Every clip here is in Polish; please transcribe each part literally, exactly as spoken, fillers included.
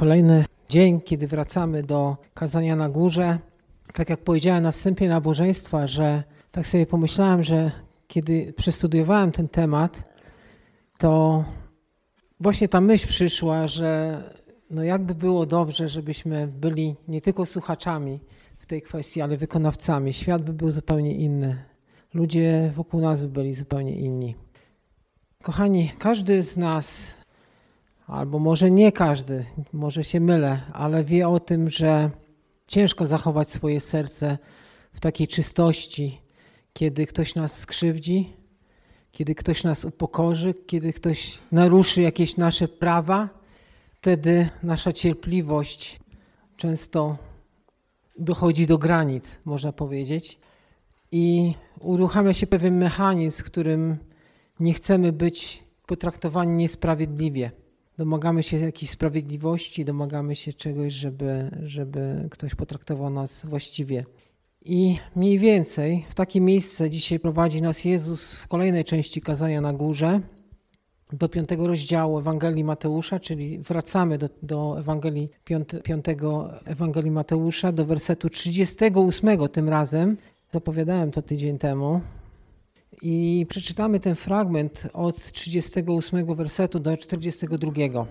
Kolejny dzień, kiedy wracamy do kazania na górze. Tak jak powiedziałem na wstępie nabożeństwa, że tak sobie pomyślałem, że kiedy przestudiowałem ten temat, to właśnie ta myśl przyszła, że no jakby było dobrze, żebyśmy byli nie tylko słuchaczami w tej kwestii, ale wykonawcami. Świat by był zupełnie inny. Ludzie wokół nas by byli zupełnie inni. Kochani, każdy z nas, albo może nie każdy, może się mylę, ale wie o tym, że ciężko zachować swoje serce w takiej czystości, kiedy ktoś nas skrzywdzi, kiedy ktoś nas upokorzy, kiedy ktoś naruszy jakieś nasze prawa. Wtedy nasza cierpliwość często dochodzi do granic, można powiedzieć, i uruchamia się pewien mechanizm, w którym nie chcemy być potraktowani niesprawiedliwie. Domagamy się jakiejś sprawiedliwości, domagamy się czegoś, żeby, żeby ktoś potraktował nas właściwie. I mniej więcej w takie miejsce dzisiaj prowadzi nas Jezus w kolejnej części kazania na górze, do piątego rozdziału Ewangelii Mateusza, czyli wracamy do, do Ewangelii piąte, piątego Ewangelii Mateusza, do wersetu trzydziestego ósmego tym razem. Zapowiadałem to tydzień temu. I przeczytamy ten fragment od trzydziestego ósmego wersetu do czterdziestego drugiego.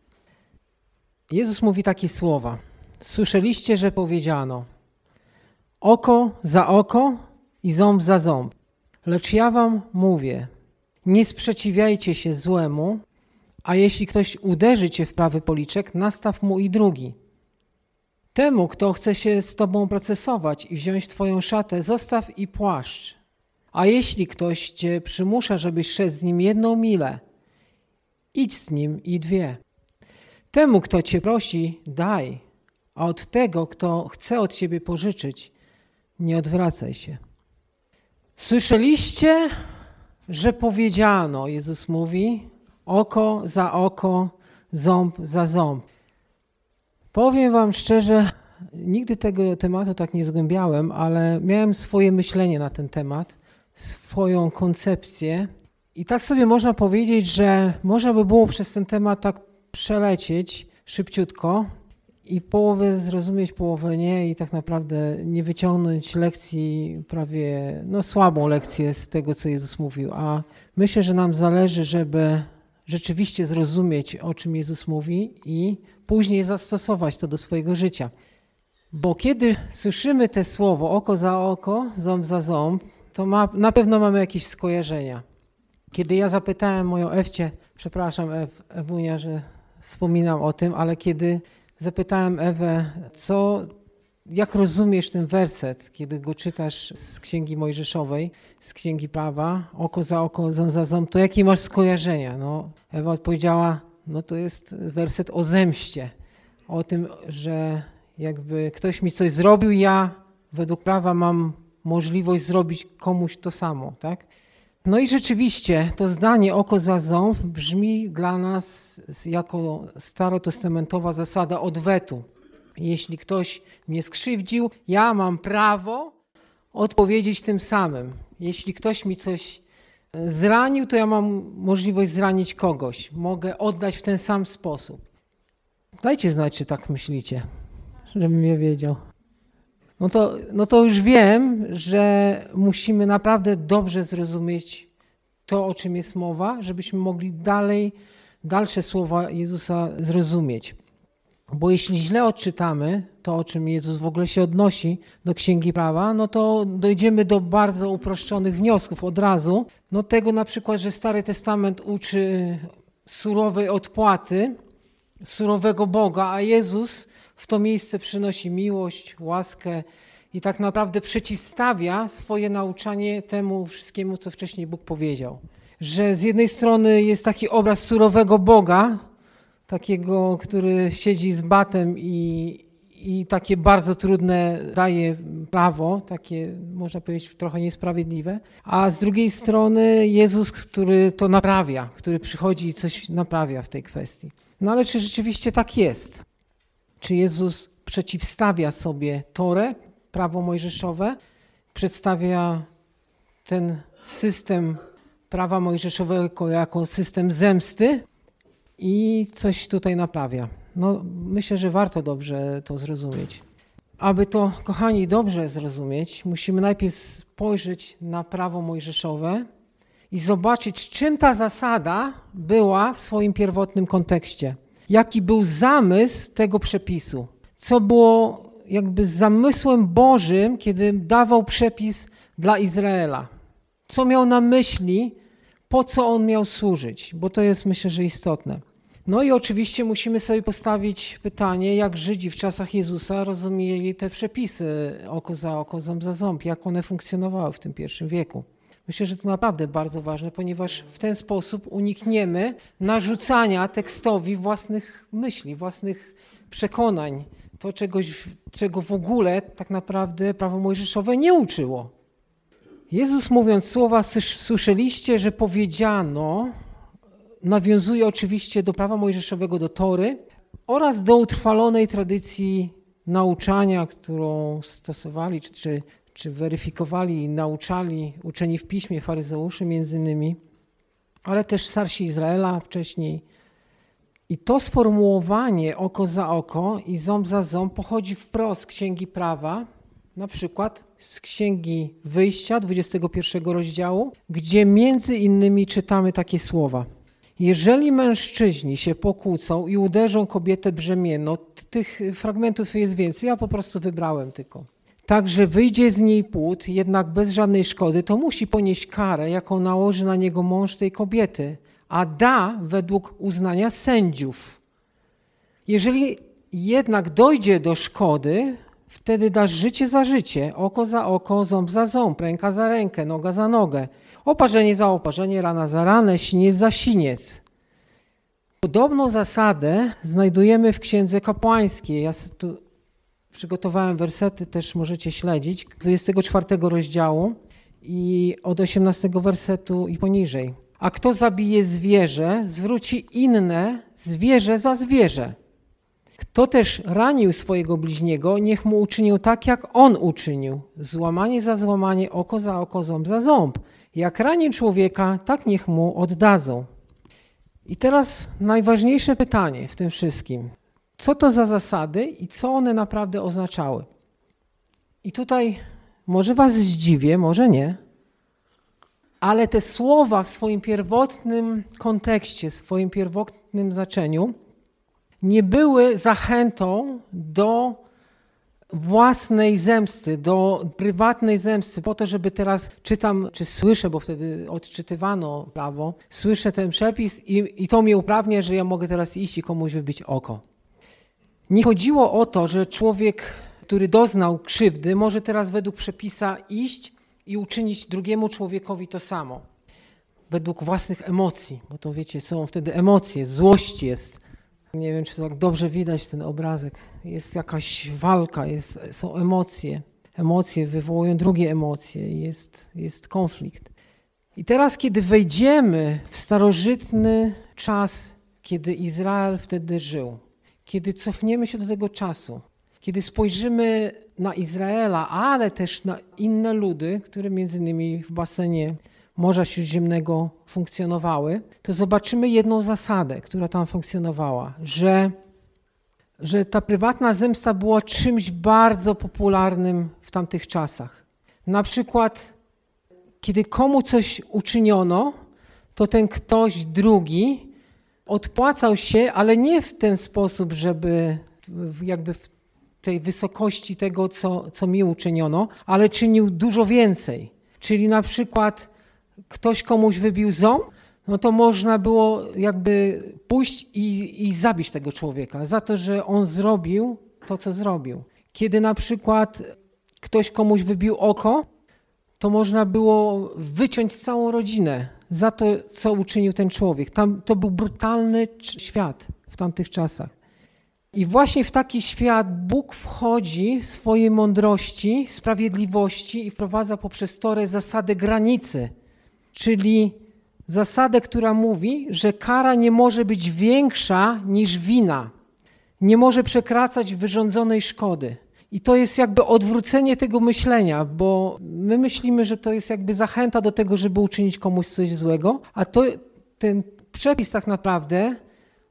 Jezus mówi takie słowa. Słyszeliście, że powiedziano: oko za oko i ząb za ząb. Lecz ja wam mówię, nie sprzeciwiajcie się złemu, a jeśli ktoś uderzy cię w prawy policzek, nastaw mu i drugi. Temu, kto chce się z tobą procesować i wziąć twoją szatę, zostaw i płaszcz. A jeśli ktoś cię przymusza, żebyś szedł z nim jedną milę, idź z nim i dwie. Temu, kto cię prosi, daj, a od tego, kto chce od ciebie pożyczyć, nie odwracaj się. Słyszeliście, że powiedziano, Jezus mówi, oko za oko, ząb za ząb. Powiem wam szczerze, nigdy tego tematu tak nie zgłębiałem, ale miałem swoje myślenie na ten temat, swoją koncepcję i tak sobie można powiedzieć, że można by było przez ten temat tak przelecieć szybciutko i połowę zrozumieć, połowę nie i tak naprawdę nie wyciągnąć lekcji, prawie no słabą lekcję z tego, co Jezus mówił. A myślę, że nam zależy, żeby rzeczywiście zrozumieć, o czym Jezus mówi i później zastosować to do swojego życia. Bo kiedy słyszymy te słowo oko za oko, ząb za ząb, to ma, na pewno mamy jakieś skojarzenia. Kiedy ja zapytałem moją Ewcię, przepraszam Ew, Ewunia, że wspominam o tym, ale kiedy zapytałem Ewę, co, jak rozumiesz ten werset, kiedy go czytasz z Księgi Mojżeszowej, z Księgi Prawa, oko za oko, ząb za ząb, to jakie masz skojarzenia? No, Ewa odpowiedziała, no to jest werset o zemście, o tym, że jakby ktoś mi coś zrobił, ja według prawa mam możliwość zrobić komuś to samo, tak? No i rzeczywiście to zdanie oko za ząb brzmi dla nas jako starotestamentowa zasada odwetu. Jeśli ktoś mnie skrzywdził, ja mam prawo odpowiedzieć tym samym. Jeśli ktoś mi coś zranił, to ja mam możliwość zranić kogoś. Mogę oddać w ten sam sposób. Dajcie znać, czy tak myślicie, żebym ja wiedział. No to, no to już wiem, że musimy naprawdę dobrze zrozumieć to, o czym jest mowa, żebyśmy mogli dalej, dalsze słowa Jezusa zrozumieć. Bo jeśli źle odczytamy to, o czym Jezus w ogóle się odnosi do Księgi Prawa, no to dojdziemy do bardzo uproszczonych wniosków od razu. No tego na przykład, że Stary Testament uczy surowej odpłaty, surowego Boga, a Jezus w to miejsce przynosi miłość, łaskę i tak naprawdę przeciwstawia swoje nauczanie temu wszystkiemu, co wcześniej Bóg powiedział. Że z jednej strony jest taki obraz surowego Boga, takiego, który siedzi z batem i, i takie bardzo trudne daje prawo, takie można powiedzieć trochę niesprawiedliwe, a z drugiej strony Jezus, który to naprawia, który przychodzi i coś naprawia w tej kwestii. No ale czy rzeczywiście tak jest? Czy Jezus przeciwstawia sobie Torę, prawo mojżeszowe, przedstawia ten system prawa mojżeszowego jako system zemsty i coś tutaj naprawia? No, myślę, że warto dobrze to zrozumieć. Aby to, kochani, dobrze zrozumieć, musimy najpierw spojrzeć na prawo mojżeszowe i zobaczyć, czym ta zasada była w swoim pierwotnym kontekście. Jaki był zamysł tego przepisu. Co było jakby zamysłem Bożym, kiedy dawał przepis dla Izraela. Co miał na myśli, po co on miał służyć, bo to jest, myślę, że istotne. No i oczywiście musimy sobie postawić pytanie, jak Żydzi w czasach Jezusa rozumieli te przepisy oko za oko, ząb za ząb, jak one funkcjonowały w tym pierwszym wieku. Myślę, że to naprawdę bardzo ważne, ponieważ w ten sposób unikniemy narzucania tekstowi własnych myśli, własnych przekonań, to czegoś, czego w ogóle tak naprawdę prawo mojżeszowe nie uczyło. Jezus, mówiąc słowa słyszeliście, że powiedziano, nawiązuje oczywiście do prawa mojżeszowego, do Tory oraz do utrwalonej tradycji nauczania, którą stosowali czy, czy, czy weryfikowali i nauczali uczeni w piśmie, faryzeuszy między innymi, ale też starsi Izraela wcześniej. I to sformułowanie oko za oko i ząb za ząb pochodzi wprost z Księgi Prawa, na przykład z Księgi Wyjścia, dwudziestego pierwszego rozdziału, gdzie między innymi czytamy takie słowa. Jeżeli mężczyźni się pokłócą i uderzą kobietę brzemienną, tych fragmentów jest więcej, ja po prostu wybrałem tylko. Także wyjdzie z niej płód, jednak bez żadnej szkody, to musi ponieść karę, jaką nałoży na niego mąż tej kobiety, a da według uznania sędziów. Jeżeli jednak dojdzie do szkody, wtedy dasz życie za życie, oko za oko, ząb za ząb, ręka za rękę, noga za nogę, oparzenie za oparzenie, rana za ranę, siniec za siniec. Podobną zasadę znajdujemy w Księdze Kapłańskiej. Ja tu przygotowałem wersety, też możecie śledzić, dwudziestego czwartego rozdziału i od osiemnastego wersetu i poniżej. A kto zabije zwierzę, zwróci inne zwierzę za zwierzę. Kto też ranił swojego bliźniego, niech mu uczynił tak, jak on uczynił. Złamanie za złamanie, oko za oko, ząb za ząb. Jak rani człowieka, tak niech mu oddadzą. I teraz najważniejsze pytanie w tym wszystkim. Co to za zasady i co one naprawdę oznaczały? I tutaj może was zdziwię, może nie, ale te słowa w swoim pierwotnym kontekście, w swoim pierwotnym znaczeniu nie były zachętą do własnej zemsty, do prywatnej zemsty, po to, żeby teraz czytam, czy słyszę, bo wtedy odczytywano prawo, słyszę ten przepis i, i to mnie uprawnia, że ja mogę teraz iść i komuś wybić oko. Nie chodziło o to, że człowiek, który doznał krzywdy, może teraz według przepisa iść i uczynić drugiemu człowiekowi to samo. Według własnych emocji, bo to wiecie, są wtedy emocje, złość jest. Nie wiem, czy to tak dobrze widać ten obrazek. Jest jakaś walka, jest, są emocje. Emocje wywołują drugie emocje, jest, jest konflikt. I teraz, kiedy wejdziemy w starożytny czas, kiedy Izrael wtedy żył, kiedy cofniemy się do tego czasu, kiedy spojrzymy na Izraela, ale też na inne ludy, które między innymi w basenie Morza Śródziemnego funkcjonowały, to zobaczymy jedną zasadę, która tam funkcjonowała, że, że ta prywatna zemsta była czymś bardzo popularnym w tamtych czasach. Na przykład, kiedy komu coś uczyniono, to ten ktoś drugi odpłacał się, ale nie w ten sposób, żeby jakby w tej wysokości tego, co, co mi uczyniono, ale czynił dużo więcej. Czyli na przykład ktoś komuś wybił ząb, no to można było jakby pójść i, i zabić tego człowieka za to, że on zrobił to, co zrobił. Kiedy na przykład ktoś komuś wybił oko, to można było wyciąć całą rodzinę za to, co uczynił ten człowiek. Tam, to był brutalny świat w tamtych czasach. I właśnie w taki świat Bóg wchodzi w swojej mądrości, sprawiedliwości i wprowadza poprzez Torę zasadę granicy, czyli zasadę, która mówi, że kara nie może być większa niż wina, nie może przekraczać wyrządzonej szkody. I to jest jakby odwrócenie tego myślenia, bo my myślimy, że to jest jakby zachęta do tego, żeby uczynić komuś coś złego, a to ten przepis tak naprawdę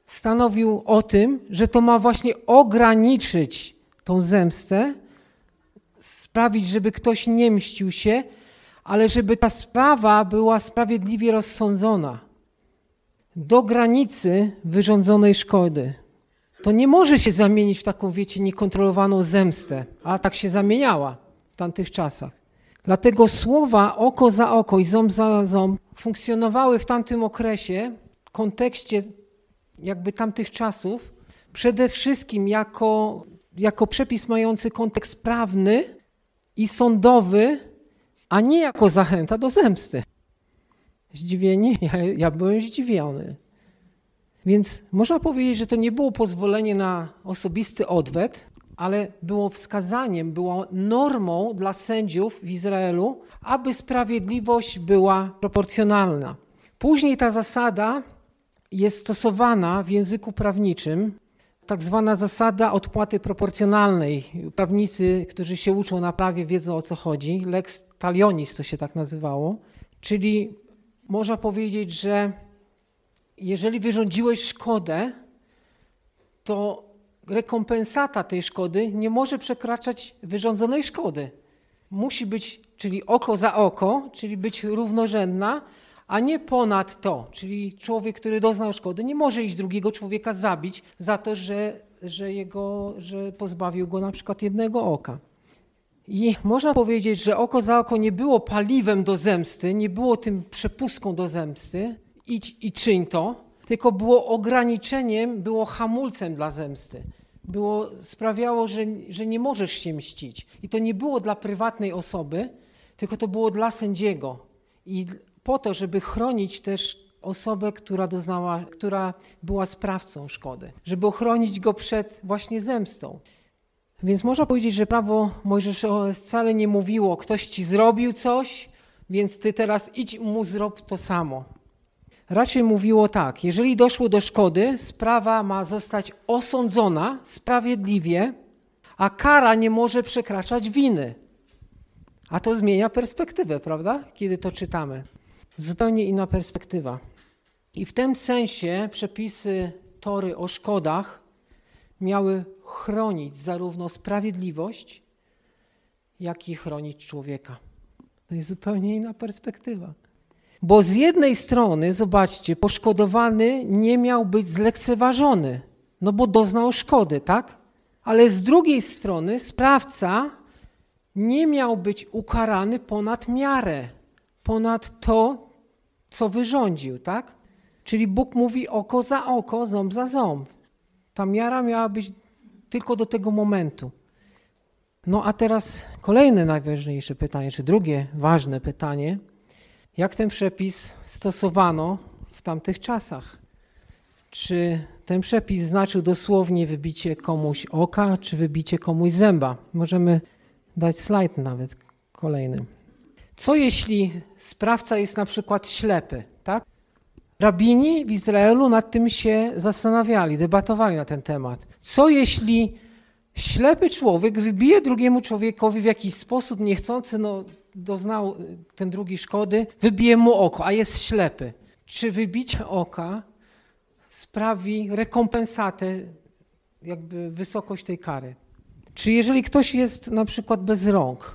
stanowił o tym, że to ma właśnie ograniczyć tą zemstę, sprawić, żeby ktoś nie mścił się, ale żeby ta sprawa była sprawiedliwie rozsądzona do granicy wyrządzonej szkody. To nie może się zamienić w taką, wiecie, niekontrolowaną zemstę, a tak się zamieniała w tamtych czasach. Dlatego słowa oko za oko i ząb za ząb funkcjonowały w tamtym okresie, w kontekście jakby tamtych czasów, przede wszystkim jako, jako przepis mający kontekst prawny i sądowy, a nie jako zachęta do zemsty. Zdziwieni? Ja, ja byłem zdziwiony. Więc można powiedzieć, że to nie było pozwolenie na osobisty odwet, ale było wskazaniem, było normą dla sędziów w Izraelu, aby sprawiedliwość była proporcjonalna. Później ta zasada jest stosowana w języku prawniczym, tak zwana zasada odpłaty proporcjonalnej. Prawnicy, którzy się uczą na prawie, wiedzą, o co chodzi. Lex talionis to się tak nazywało. Czyli można powiedzieć, że jeżeli wyrządziłeś szkodę, to rekompensata tej szkody nie może przekraczać wyrządzonej szkody. Musi być, czyli oko za oko, czyli być równorzędna, a nie ponad to. Czyli człowiek, który doznał szkody, nie może iść drugiego człowieka zabić za to, że, że, jego, że pozbawił go na przykład jednego oka. I można powiedzieć, że oko za oko nie było paliwem do zemsty, nie było tym przepustką do zemsty, idź i czyń to, tylko było ograniczeniem, było hamulcem dla zemsty. Było, sprawiało, że, że nie możesz się mścić. I to nie było dla prywatnej osoby, tylko to było dla sędziego. I po to, żeby chronić też osobę, która doznała, która była sprawcą szkody, żeby ochronić go przed właśnie zemstą. Więc można powiedzieć, że prawo mojżeszowe wcale nie mówiło, ktoś ci zrobił coś, więc ty teraz idź mu zrób to samo. Raczej mówiło tak, jeżeli doszło do szkody, sprawa ma zostać osądzona sprawiedliwie, a kara nie może przekraczać winy. A to zmienia perspektywę, prawda? Kiedy to czytamy. Zupełnie inna perspektywa. I w tym sensie przepisy Tory o szkodach miały chronić zarówno sprawiedliwość, jak i chronić człowieka. To jest zupełnie inna perspektywa. Bo z jednej strony, zobaczcie, poszkodowany nie miał być zlekceważony, no bo doznał szkody, tak? Ale z drugiej strony sprawca nie miał być ukarany ponad miarę, ponad to, co wyrządził, tak? Czyli Bóg mówi oko za oko, ząb za ząb. Ta miara miała być tylko do tego momentu. No a teraz kolejne najważniejsze pytanie, czy drugie ważne pytanie. Jak ten przepis stosowano w tamtych czasach? Czy ten przepis znaczył dosłownie wybicie komuś oka, czy wybicie komuś zęba? Możemy dać slajd nawet kolejny. Co jeśli sprawca jest na przykład ślepy, tak? Rabini w Izraelu nad tym się zastanawiali, debatowali na ten temat. Co jeśli ślepy człowiek wybije drugiemu człowiekowi w jakiś sposób niechcący, no doznał ten drugi szkody, wybije mu oko, a jest ślepy. Czy wybicie oka sprawi rekompensatę, jakby wysokość tej kary? Czy jeżeli ktoś jest na przykład bez rąk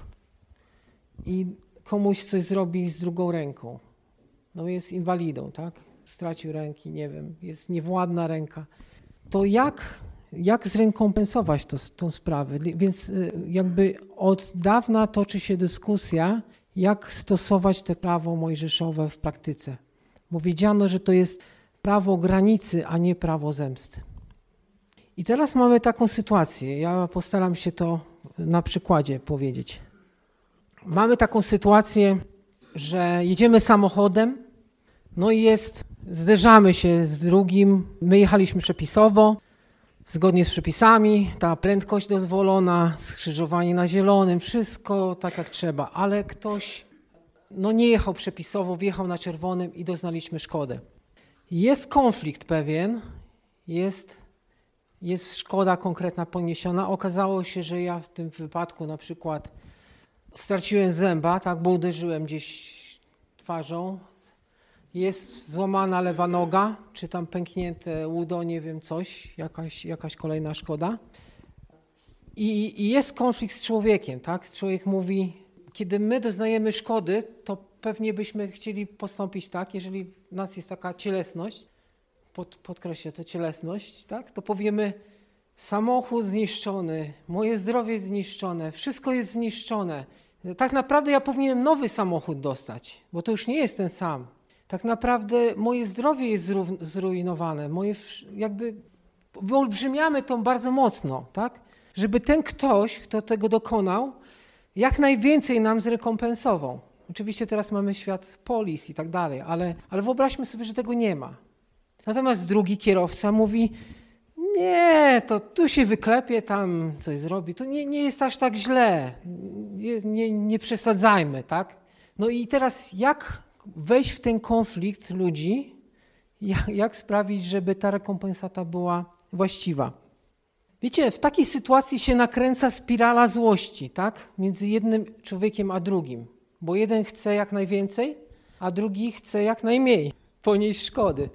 i komuś coś zrobi z drugą ręką, no jest inwalidą, tak? Stracił ręki, nie wiem, jest niewładna ręka, to jak, jak zrekompensować to, tą sprawę? Więc jakby od dawna toczy się dyskusja, jak stosować te prawo mojżeszowe w praktyce. Bo wiedziano, że to jest prawo granicy, a nie prawo zemsty. I teraz mamy taką sytuację, ja postaram się to na przykładzie powiedzieć. Mamy taką sytuację, że jedziemy samochodem, no i jest, zderzamy się z drugim, my jechaliśmy przepisowo, zgodnie z przepisami, ta prędkość dozwolona, skrzyżowanie na zielonym, wszystko tak jak trzeba, ale ktoś no nie jechał przepisowo, wjechał na czerwonym i doznaliśmy szkody. Jest konflikt pewien, jest, jest szkoda konkretna poniesiona. Okazało się, że ja w tym wypadku na przykład straciłem zęba, tak, bo uderzyłem gdzieś twarzą jest złamana lewa noga, czy tam pęknięte udo, nie wiem, coś, jakaś, jakaś kolejna szkoda. I, I jest konflikt z człowiekiem, tak? Człowiek mówi, kiedy my doznajemy szkody, to pewnie byśmy chcieli postąpić tak, jeżeli w nas jest taka cielesność, pod, podkreślę to cielesność, tak? To powiemy, samochód zniszczony, moje zdrowie jest zniszczone, wszystko jest zniszczone. Tak naprawdę ja powinienem nowy samochód dostać, bo to już nie jest ten sam. Tak naprawdę moje zdrowie jest zrujnowane, moje jakby wyolbrzymiamy to bardzo mocno, tak? Żeby ten ktoś, kto tego dokonał, jak najwięcej nam zrekompensował. Oczywiście teraz mamy świat polis i tak dalej, ale, ale wyobraźmy sobie, że tego nie ma. Natomiast drugi kierowca mówi, nie, to tu się wyklepie, tam coś zrobi, to nie, nie jest aż tak źle, nie, nie, nie przesadzajmy, tak? No i teraz jak wejść w ten konflikt ludzi, jak, jak sprawić, żeby ta rekompensata była właściwa? Wiecie, w takiej sytuacji się nakręca spirala złości, tak? Między jednym człowiekiem a drugim, bo jeden chce jak najwięcej, a drugi chce jak najmniej ponieść szkody.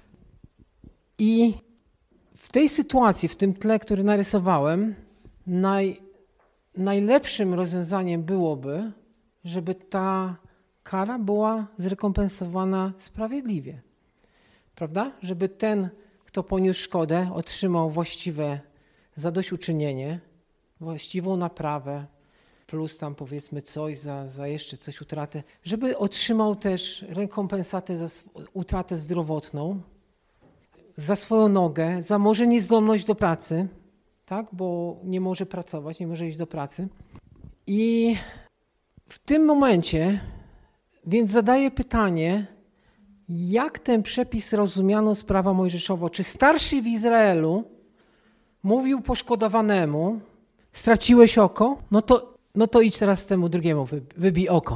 I w tej sytuacji, w tym tle, który narysowałem, naj, najlepszym rozwiązaniem byłoby, żeby ta kara była zrekompensowana sprawiedliwie. Prawda? Żeby ten, kto poniósł szkodę, otrzymał właściwe zadośćuczynienie, właściwą naprawę, plus tam powiedzmy coś za, za jeszcze coś utratę, żeby otrzymał też rekompensatę za utratę zdrowotną, za swoją nogę, za może niezdolność do pracy, tak, bo nie może pracować, nie może iść do pracy. I w tym momencie więc zadaję pytanie, jak ten przepis rozumiano z prawa mojżeszowo? Czy starszy w Izraelu mówił poszkodowanemu, straciłeś oko? No to, no to idź teraz temu drugiemu, wybij oko.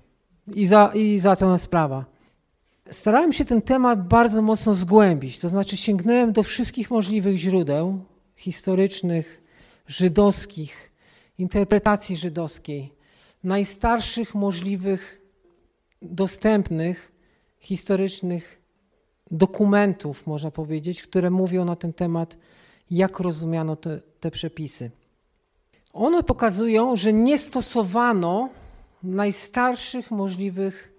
I za, i za to sprawa. Starałem się ten temat bardzo mocno zgłębić, to znaczy sięgnąłem do wszystkich możliwych źródeł historycznych, żydowskich, interpretacji żydowskiej, najstarszych możliwych dostępnych historycznych dokumentów, można powiedzieć, które mówią na ten temat, jak rozumiano te, te przepisy. One pokazują, że nie stosowano najstarszych możliwych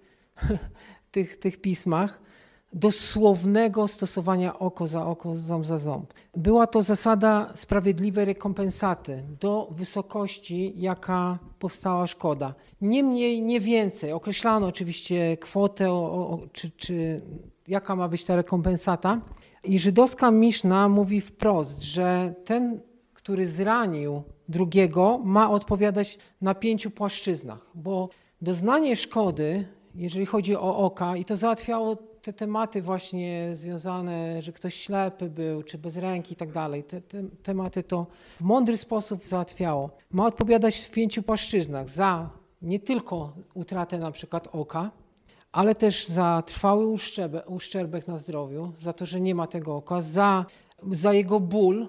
tych, tych pismach dosłownego stosowania oko za oko, ząb za ząb. Była to zasada sprawiedliwej rekompensaty do wysokości, jaka powstała szkoda. Nie mniej, nie więcej. Określano oczywiście kwotę, o, o, czy, czy jaka ma być ta rekompensata. I żydowska Miszna mówi wprost, że ten, który zranił drugiego, ma odpowiadać na pięciu płaszczyznach, bo doznanie szkody, jeżeli chodzi o oka, i to załatwiało te tematy właśnie związane, że ktoś ślepy był, czy bez ręki i tak dalej, te, te tematy to w mądry sposób załatwiało. Ma odpowiadać w pięciu płaszczyznach za nie tylko utratę na przykład oka, ale też za trwały uszczerbek, uszczerbek na zdrowiu, za to, że nie ma tego oka, za, za jego ból,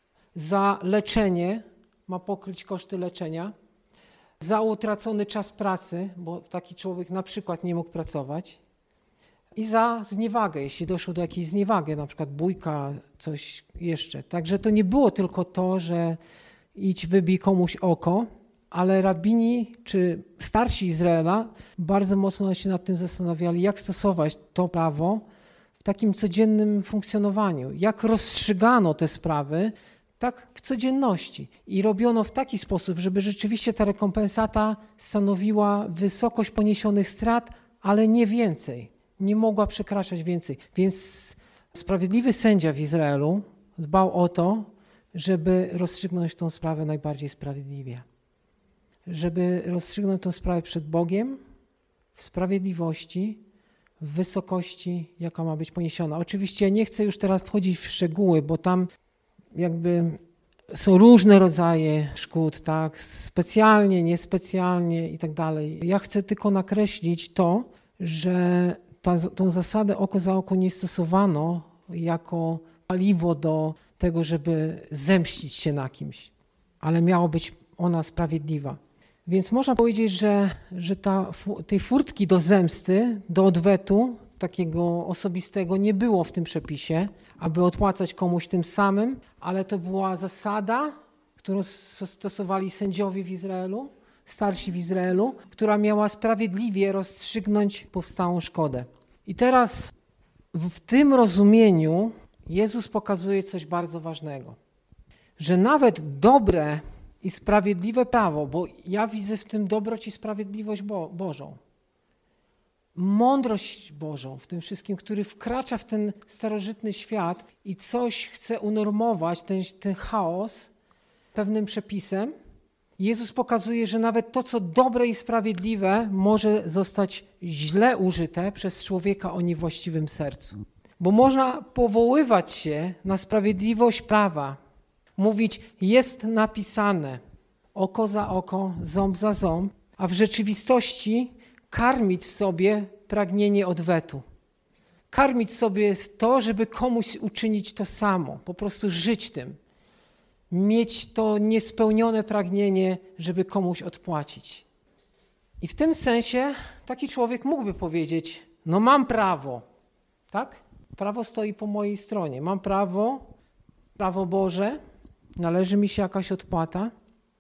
za leczenie, ma pokryć koszty leczenia, za utracony czas pracy, bo taki człowiek na przykład nie mógł pracować, i za zniewagę, jeśli doszło do jakiejś zniewagi, na przykład bójka, coś jeszcze. Także to nie było tylko to, że idź wybij komuś oko, ale rabini czy starsi Izraela bardzo mocno się nad tym zastanawiali, jak stosować to prawo w takim codziennym funkcjonowaniu, jak rozstrzygano te sprawy, tak w codzienności. I robiono w taki sposób, żeby rzeczywiście ta rekompensata stanowiła wysokość poniesionych strat, ale nie więcej. Nie mogła przekraczać więcej. Więc sprawiedliwy sędzia w Izraelu dbał o to, żeby rozstrzygnąć tą sprawę najbardziej sprawiedliwie. Żeby rozstrzygnąć tę sprawę przed Bogiem w sprawiedliwości, w wysokości, jaka ma być poniesiona. Oczywiście nie chcę już teraz wchodzić w szczegóły, bo tam jakby są różne rodzaje szkód, tak, specjalnie, niespecjalnie i tak dalej. Ja chcę tylko nakreślić to, że ta, tą zasadę oko za oko nie stosowano jako paliwo do tego, żeby zemścić się na kimś, ale miała być ona sprawiedliwa. Więc można powiedzieć, że, że ta, tej furtki do zemsty, do odwetu takiego osobistego nie było w tym przepisie, aby odpłacać komuś tym samym, ale to była zasada, którą stosowali sędziowie w Izraelu, starsi w Izraelu, która miała sprawiedliwie rozstrzygnąć powstałą szkodę. I teraz w tym rozumieniu Jezus pokazuje coś bardzo ważnego, że nawet dobre i sprawiedliwe prawo, bo ja widzę w tym dobroć i sprawiedliwość Bo- Bożą, mądrość Bożą w tym wszystkim, który wkracza w ten starożytny świat i coś chce unormować, ten, ten chaos pewnym przepisem. Jezus pokazuje, że nawet to, co dobre i sprawiedliwe, może zostać źle użyte przez człowieka o niewłaściwym sercu. Bo można powoływać się na sprawiedliwość prawa, mówić jest napisane oko za oko, ząb za ząb, a w rzeczywistości karmić sobie pragnienie odwetu. Karmić sobie to, żeby komuś uczynić to samo, po prostu żyć tym. Mieć to niespełnione pragnienie, żeby komuś odpłacić. I w tym sensie taki człowiek mógłby powiedzieć, no mam prawo, tak? Prawo stoi po mojej stronie. Mam prawo, prawo Boże, należy mi się jakaś odpłata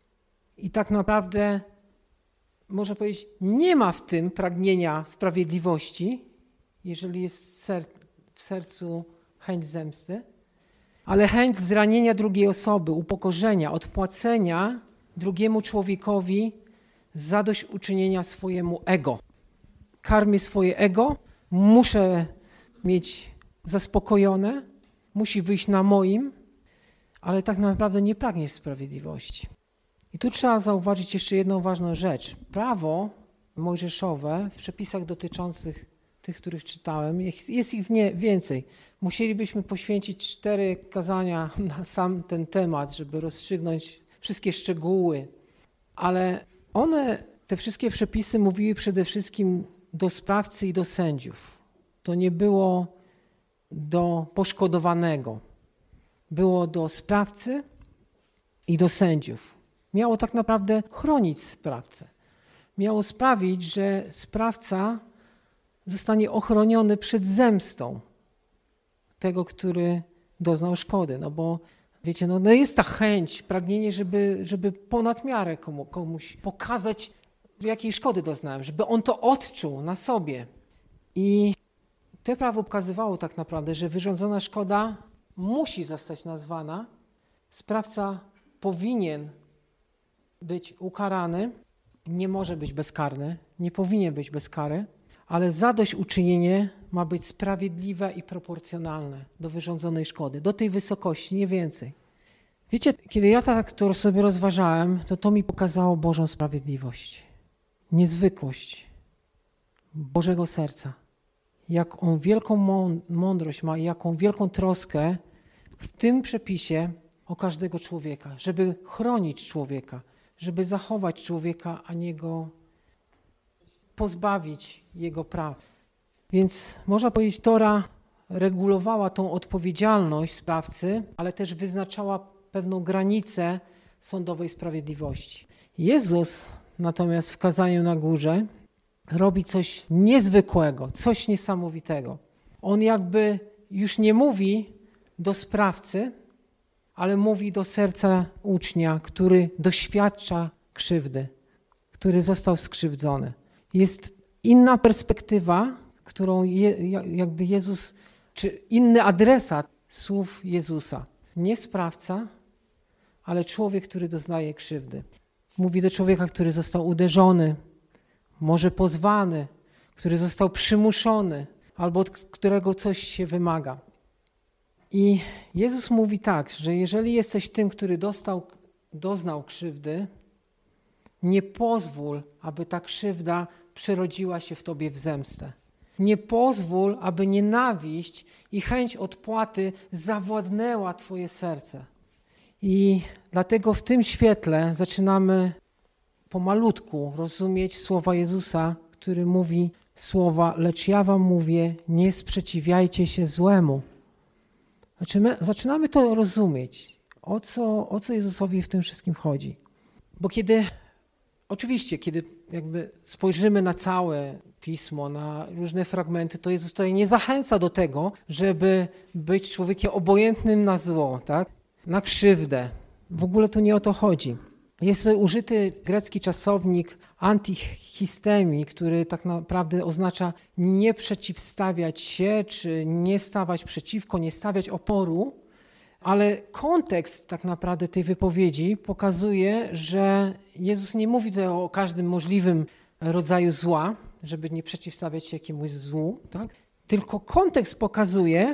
i tak naprawdę można powiedzieć, nie ma w tym pragnienia sprawiedliwości, jeżeli jest ser- w sercu chęć zemsty, ale chęć zranienia drugiej osoby, upokorzenia, odpłacenia drugiemu człowiekowi zadośćuczynienia swojemu ego. Karmię swoje ego, muszę mieć zaspokojone, musi wyjść na moim, ale tak naprawdę nie pragniesz sprawiedliwości. I tu trzeba zauważyć jeszcze jedną ważną rzecz. Prawo mojżeszowe w przepisach dotyczących tych, których czytałem, jest ich nie, więcej. Musielibyśmy poświęcić cztery kazania na sam ten temat, żeby rozstrzygnąć wszystkie szczegóły, ale one, te wszystkie przepisy mówiły przede wszystkim do sprawcy i do sędziów. To nie było do poszkodowanego. Było do sprawcy i do sędziów. Miało tak naprawdę chronić sprawcę. Miało sprawić, że sprawca zostanie ochroniony przed zemstą tego, który doznał szkody. No bo wiecie, no, no jest ta chęć, pragnienie, żeby, żeby ponad miarę komu, komuś pokazać, jakiej szkody doznałem, żeby on to odczuł na sobie. I to prawo pokazywało tak naprawdę, że wyrządzona szkoda musi zostać nazwana. Sprawca powinien być ukarany, nie może być bezkarny, nie powinien być bez kary, ale zadośćuczynienie ma być sprawiedliwe i proporcjonalne do wyrządzonej szkody, do tej wysokości, nie więcej. Wiecie, kiedy ja tak to sobie rozważałem, to to mi pokazało Bożą sprawiedliwość, niezwykłość Bożego serca. Jak on wielką mądrość ma i jaką wielką troskę w tym przepisie o każdego człowieka, żeby chronić człowieka, żeby zachować człowieka, a nie go pozbawić jego praw. Więc można powiedzieć, Tora regulowała tą odpowiedzialność sprawcy, ale też wyznaczała pewną granicę sądowej sprawiedliwości. Jezus natomiast w kazaniu na górze robi coś niezwykłego, coś niesamowitego. On jakby już nie mówi do sprawcy, ale mówi do serca ucznia, który doświadcza krzywdy, który został skrzywdzony. Jest inna perspektywa, którą je, jakby Jezus, czy inny adresat słów Jezusa. Nie sprawca, ale człowiek, który doznaje krzywdy. Mówi do człowieka, który został uderzony, może pozwany, który został przymuszony, albo od którego coś się wymaga. I Jezus mówi tak, że jeżeli jesteś tym, który dostał, doznał krzywdy, nie pozwól, aby ta krzywda przerodziła się w tobie w zemstę. Nie pozwól, aby nienawiść i chęć odpłaty zawładnęła twoje serce. I dlatego w tym świetle zaczynamy pomalutku rozumieć słowa Jezusa, który mówi słowa, lecz ja wam mówię, nie sprzeciwiajcie się złemu. Zaczynamy, zaczynamy to rozumieć, o co, o co Jezusowi w tym wszystkim chodzi. Bo kiedy Oczywiście, kiedy jakby spojrzymy na całe Pismo, na różne fragmenty, to Jezus tutaj nie zachęca do tego, żeby być człowiekiem obojętnym na zło, tak? Na krzywdę. W ogóle tu nie o to chodzi. Jest tutaj użyty grecki czasownik antichistemi, który tak naprawdę oznacza nie przeciwstawiać się, czy nie stawać przeciwko, nie stawiać oporu, ale kontekst tak naprawdę tej wypowiedzi pokazuje, że Jezus nie mówi tutaj o każdym możliwym rodzaju zła, żeby nie przeciwstawiać się jakiemuś złu, tak? Tylko kontekst pokazuje,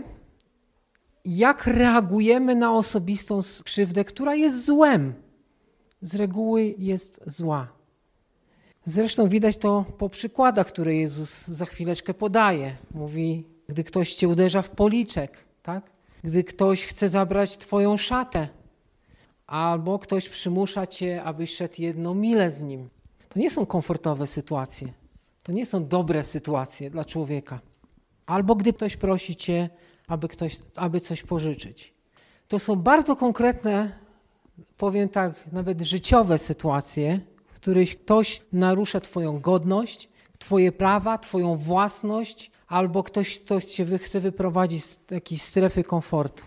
jak reagujemy na osobistą krzywdę, która jest złem. Z reguły jest zła. Zresztą widać to po przykładach, które Jezus za chwileczkę podaje. Mówi, gdy ktoś cię uderza w policzek, tak? Gdy ktoś chce zabrać twoją szatę, albo ktoś przymusza cię, abyś szedł jedną milę z nim. To nie są komfortowe sytuacje. To nie są dobre sytuacje dla człowieka. Albo gdy ktoś prosi cię, aby, ktoś, aby coś pożyczyć. To są bardzo konkretne, powiem tak, nawet życiowe sytuacje, w których ktoś narusza twoją godność, twoje prawa, twoją własność, albo ktoś, ktoś cię chce wyprowadzić z jakiejś strefy komfortu.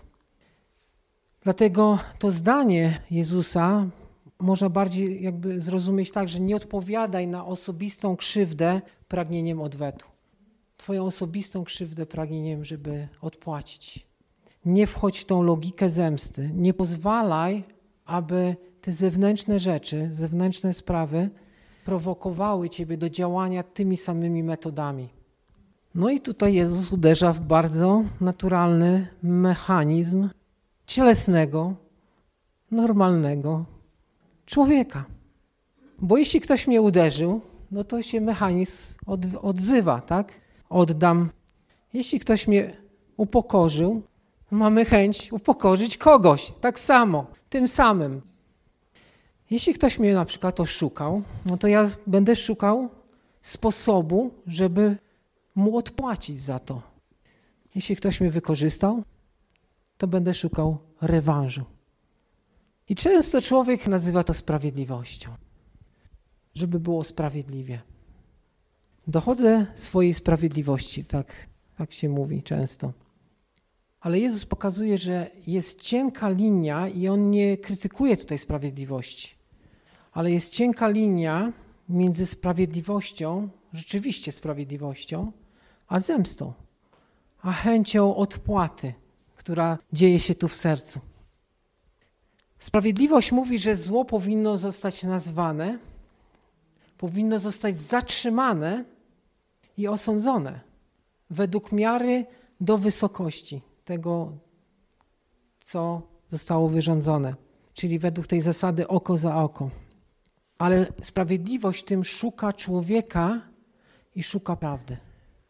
Dlatego to zdanie Jezusa można bardziej jakby zrozumieć tak, że nie odpowiadaj na osobistą krzywdę pragnieniem odwetu. Twoją osobistą krzywdę pragnieniem, żeby odpłacić. Nie wchodź w tą logikę zemsty. Nie pozwalaj, aby te zewnętrzne rzeczy, zewnętrzne sprawy prowokowały ciebie do działania tymi samymi metodami. No i tutaj Jezus uderza w bardzo naturalny mechanizm cielesnego, normalnego człowieka. Bo jeśli ktoś mnie uderzył, no to się mechanizm od, odzywa, tak? Oddam. Jeśli ktoś mnie upokorzył, mamy chęć upokorzyć kogoś, tak samo, tym samym. Jeśli ktoś mnie na przykład oszukał, no to ja będę szukał sposobu, żeby mu odpłacić za to. Jeśli ktoś mnie wykorzystał, to będę szukał rewanżu. I często człowiek nazywa to sprawiedliwością, żeby było sprawiedliwie. Dochodzę swojej sprawiedliwości, tak, tak się mówi często. Ale Jezus pokazuje, że jest cienka linia i On nie krytykuje tutaj sprawiedliwości, ale jest cienka linia między sprawiedliwością, rzeczywiście sprawiedliwością, a zemstą, a chęcią odpłaty, która dzieje się tu w sercu. Sprawiedliwość mówi, że zło powinno zostać nazwane, powinno zostać zatrzymane i osądzone według miary do wysokości tego, co zostało wyrządzone, czyli według tej zasady oko za oko. Ale sprawiedliwość tym szuka człowieka i szuka prawdy.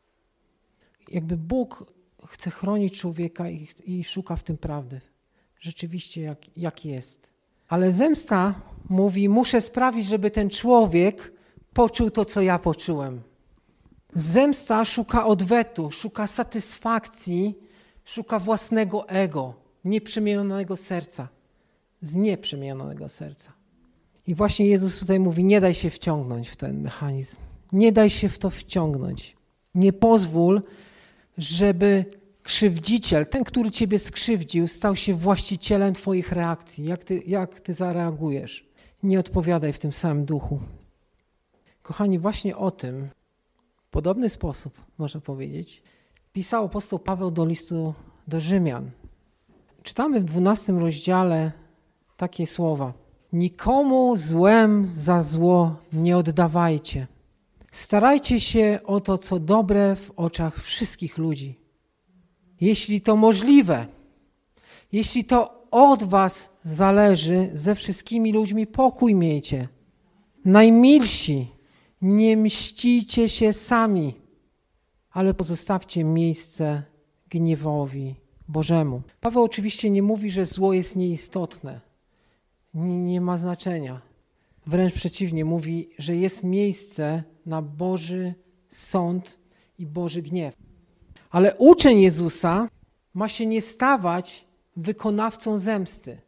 Jakby Bóg chce chronić człowieka i, i szuka w tym prawdy. Rzeczywiście jak, jak jest. Ale zemsta mówi, muszę sprawić, żeby ten człowiek poczuł to, co ja poczułem. Zemsta szuka odwetu, szuka satysfakcji, szuka własnego ego, nieprzemienionego serca. Z nieprzemienionego serca. I właśnie Jezus tutaj mówi, nie daj się wciągnąć w ten mechanizm. Nie daj się w to wciągnąć. Nie pozwól, żeby krzywdziciel, ten, który ciebie skrzywdził, stał się właścicielem twoich reakcji. Jak ty, jak ty zareagujesz? Nie odpowiadaj w tym samym duchu. Kochani, właśnie o tym, w podobny sposób, można powiedzieć, pisał apostoł Paweł do listu do Rzymian. Czytamy w dwunastym rozdziale takie słowa. Nikomu złem za zło nie oddawajcie. Starajcie się o to, co dobre w oczach wszystkich ludzi. Jeśli to możliwe, jeśli to od was zależy, ze wszystkimi ludźmi pokój miejcie. Najmilsi, nie mścicie się sami, ale pozostawcie miejsce gniewowi Bożemu. Paweł oczywiście nie mówi, że zło jest nieistotne. Nie, nie ma znaczenia. Wręcz przeciwnie, mówi, że jest miejsce na Boży sąd i Boży gniew. Ale uczeń Jezusa ma się nie stawać wykonawcą zemsty,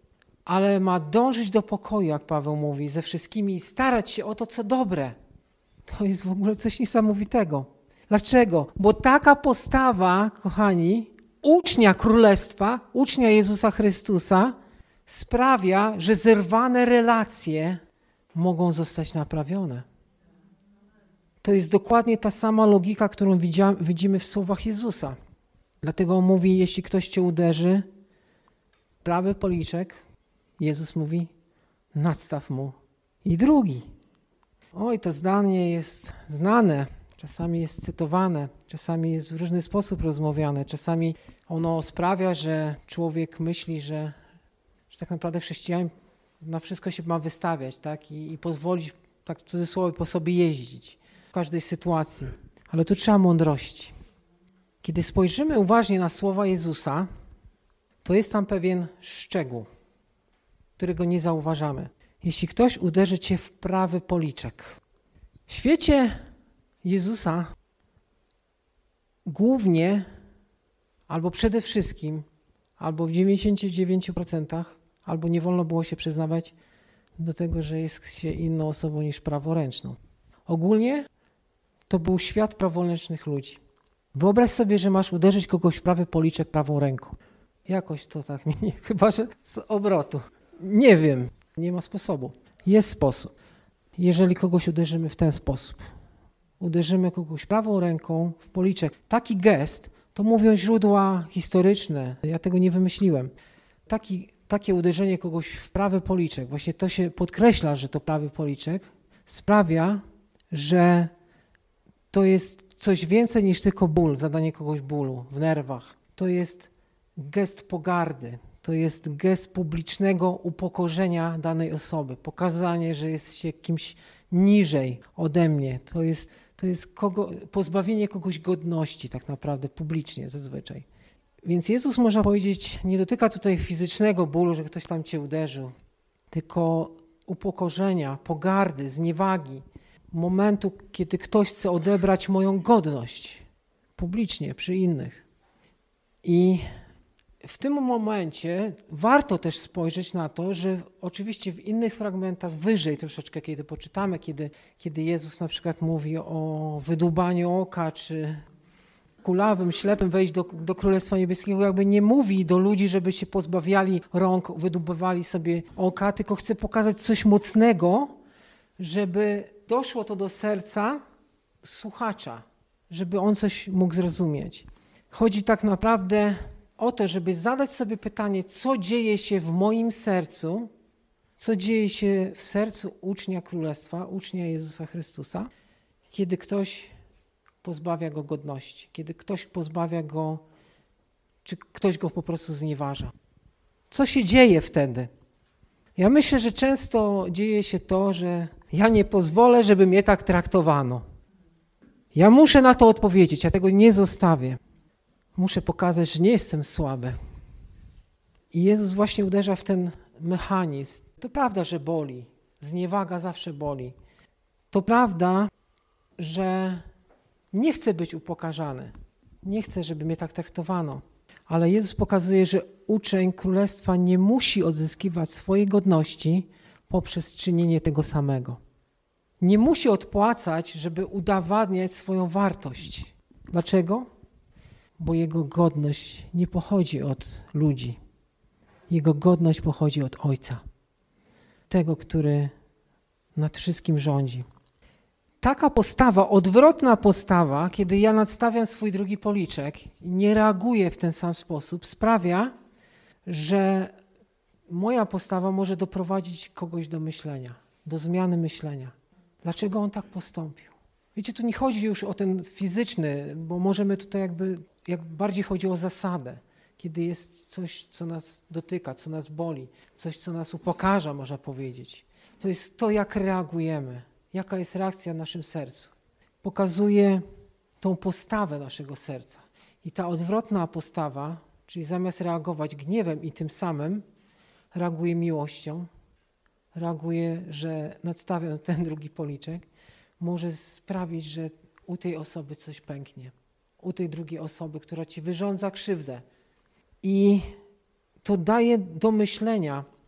ale ma dążyć do pokoju, jak Paweł mówi, ze wszystkimi i starać się o to, co dobre. To jest w ogóle coś niesamowitego. Dlaczego? Bo taka postawa, kochani, ucznia Królestwa, ucznia Jezusa Chrystusa sprawia, że zerwane relacje mogą zostać naprawione. To jest dokładnie ta sama logika, którą widzimy w słowach Jezusa. Dlatego on mówi, jeśli ktoś cię uderzy, prawy policzek, Jezus mówi, nadstaw mu i drugi. Oj, to zdanie jest znane, czasami jest cytowane, czasami jest w różny sposób rozmawiane, czasami ono sprawia, że człowiek myśli, że, że tak naprawdę chrześcijanin na wszystko się ma wystawiać, tak? I, i pozwolić, tak w cudzysłowie, po sobie jeździć w każdej sytuacji. Ale tu trzeba mądrości. Kiedy spojrzymy uważnie na słowa Jezusa, to jest tam pewien szczegół, którego nie zauważamy. Jeśli ktoś uderzy cię w prawy policzek. W świecie Jezusa głównie, albo przede wszystkim, albo w dziewięćdziesięciu dziewięciu procentach, albo nie wolno było się przyznawać do tego, że jest się inną osobą niż praworęczną. Ogólnie to był świat praworęcznych ludzi. Wyobraź sobie, że masz uderzyć kogoś w prawy policzek prawą ręką. Jakoś to tak minie, chyba że z obrotu. Nie wiem, nie ma sposobu. Jest sposób. Jeżeli kogoś uderzymy w ten sposób, uderzymy kogoś prawą ręką w policzek. Taki gest, to mówią źródła historyczne, ja tego nie wymyśliłem. Taki, takie uderzenie kogoś w prawy policzek, właśnie to się podkreśla, że to prawy policzek, sprawia, że to jest coś więcej niż tylko ból, zadanie kogoś bólu w nerwach. To jest gest pogardy, to jest gest publicznego upokorzenia danej osoby, pokazanie, że jest się kimś niżej ode mnie. To jest, to jest kogo, pozbawienie kogoś godności tak naprawdę publicznie zazwyczaj. Więc Jezus, można powiedzieć, nie dotyka tutaj fizycznego bólu, że ktoś tam cię uderzył, tylko upokorzenia, pogardy, zniewagi, momentu, kiedy ktoś chce odebrać moją godność publicznie przy innych. I w tym momencie warto też spojrzeć na to, że oczywiście w innych fragmentach wyżej troszeczkę, kiedy poczytamy, kiedy, kiedy Jezus na przykład mówi o wydłubaniu oka, czy kulawym, ślepym wejść do, do Królestwa Niebieskiego, jakby nie mówi do ludzi, żeby się pozbawiali rąk, wydłubywali sobie oka, tylko chce pokazać coś mocnego, żeby doszło to do serca słuchacza, żeby on coś mógł zrozumieć. Chodzi tak naprawdę o to, żeby zadać sobie pytanie, co dzieje się w moim sercu, co dzieje się w sercu ucznia Królestwa, ucznia Jezusa Chrystusa, kiedy ktoś pozbawia go godności, kiedy ktoś pozbawia go, czy ktoś go po prostu znieważa. Co się dzieje wtedy? Ja myślę, że często dzieje się to, że ja nie pozwolę, żeby mnie tak traktowano. Ja muszę na to odpowiedzieć, ja tego nie zostawię. Muszę pokazać, że nie jestem słaby. I Jezus właśnie uderza w ten mechanizm. To prawda, że boli. Zniewaga zawsze boli. To prawda, że nie chcę być upokarzany. Nie chcę, żeby mnie tak traktowano. Ale Jezus pokazuje, że uczeń Królestwa nie musi odzyskiwać swojej godności poprzez czynienie tego samego. Nie musi odpłacać, żeby udowadniać swoją wartość. Dlaczego? Bo jego godność nie pochodzi od ludzi. Jego godność pochodzi od Ojca. Tego, który nad wszystkim rządzi. Taka postawa, odwrotna postawa, kiedy ja nadstawiam swój drugi policzek i nie reaguję w ten sam sposób, sprawia, że moja postawa może doprowadzić kogoś do myślenia, do zmiany myślenia. Dlaczego on tak postąpił? Wiecie, tu nie chodzi już o ten fizyczny, bo możemy tutaj jakby, jak bardziej chodzi o zasadę, kiedy jest coś, co nas dotyka, co nas boli, coś, co nas upokarza, można powiedzieć. To jest to, jak reagujemy, jaka jest reakcja w naszym sercu. Pokazuje tą postawę naszego serca. I ta odwrotna postawa, czyli zamiast reagować gniewem i tym samym, reaguje miłością, reaguje, że nadstawiam ten drugi policzek, może sprawić, że u tej osoby coś pęknie. U tej drugiej osoby, która ci wyrządza krzywdę. I to daje do myślenia.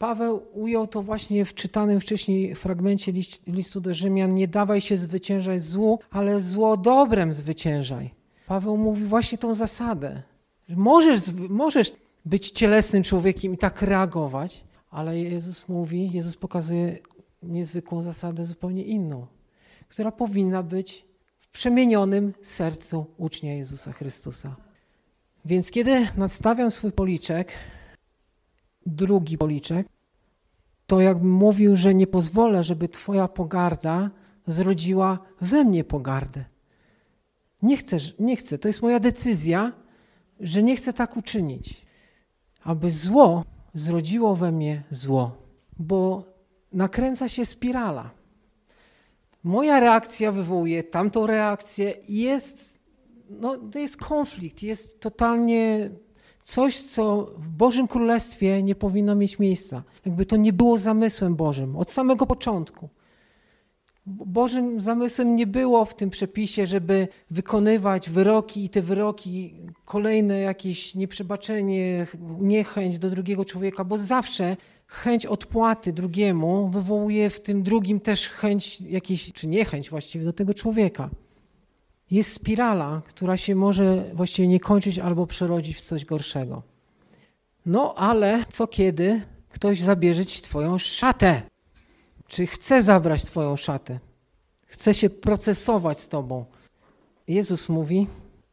Paweł ujął to właśnie w czytanym wcześniej fragmencie listu do Rzymian. Nie dawaj się zwyciężać złu, ale zło dobrem zwyciężaj. Paweł mówi właśnie tą zasadę. Możesz, możesz być cielesnym człowiekiem i tak reagować, ale Jezus mówi, Jezus pokazuje niezwykłą zasadę zupełnie inną, która powinna być w przemienionym sercu ucznia Jezusa Chrystusa. Więc kiedy nadstawiam swój policzek, drugi policzek, to jakbym mówił, że nie pozwolę, żeby Twoja pogarda zrodziła we mnie pogardę. Nie chcę, nie chcę, to jest moja decyzja, że nie chcę tak uczynić, aby zło zrodziło we mnie zło, bo nakręca się spirala. Moja reakcja wywołuje tamtą reakcję i jest, no, to jest konflikt, jest totalnie coś, co w Bożym Królestwie nie powinno mieć miejsca. Jakby to nie było zamysłem Bożym od samego początku. Bożym zamysłem nie było w tym przepisie, żeby wykonywać wyroki i te wyroki, kolejne jakieś nieprzebaczenie, niechęć do drugiego człowieka, bo zawsze chęć odpłaty drugiemu wywołuje w tym drugim też chęć jakiejś, czy niechęć właściwie do tego człowieka. Jest spirala, która się może właściwie nie kończyć albo przerodzić w coś gorszego. No ale co kiedy ktoś zabierze ci twoją szatę? Czy chce zabrać twoją szatę? Chce się procesować z tobą. Jezus mówi,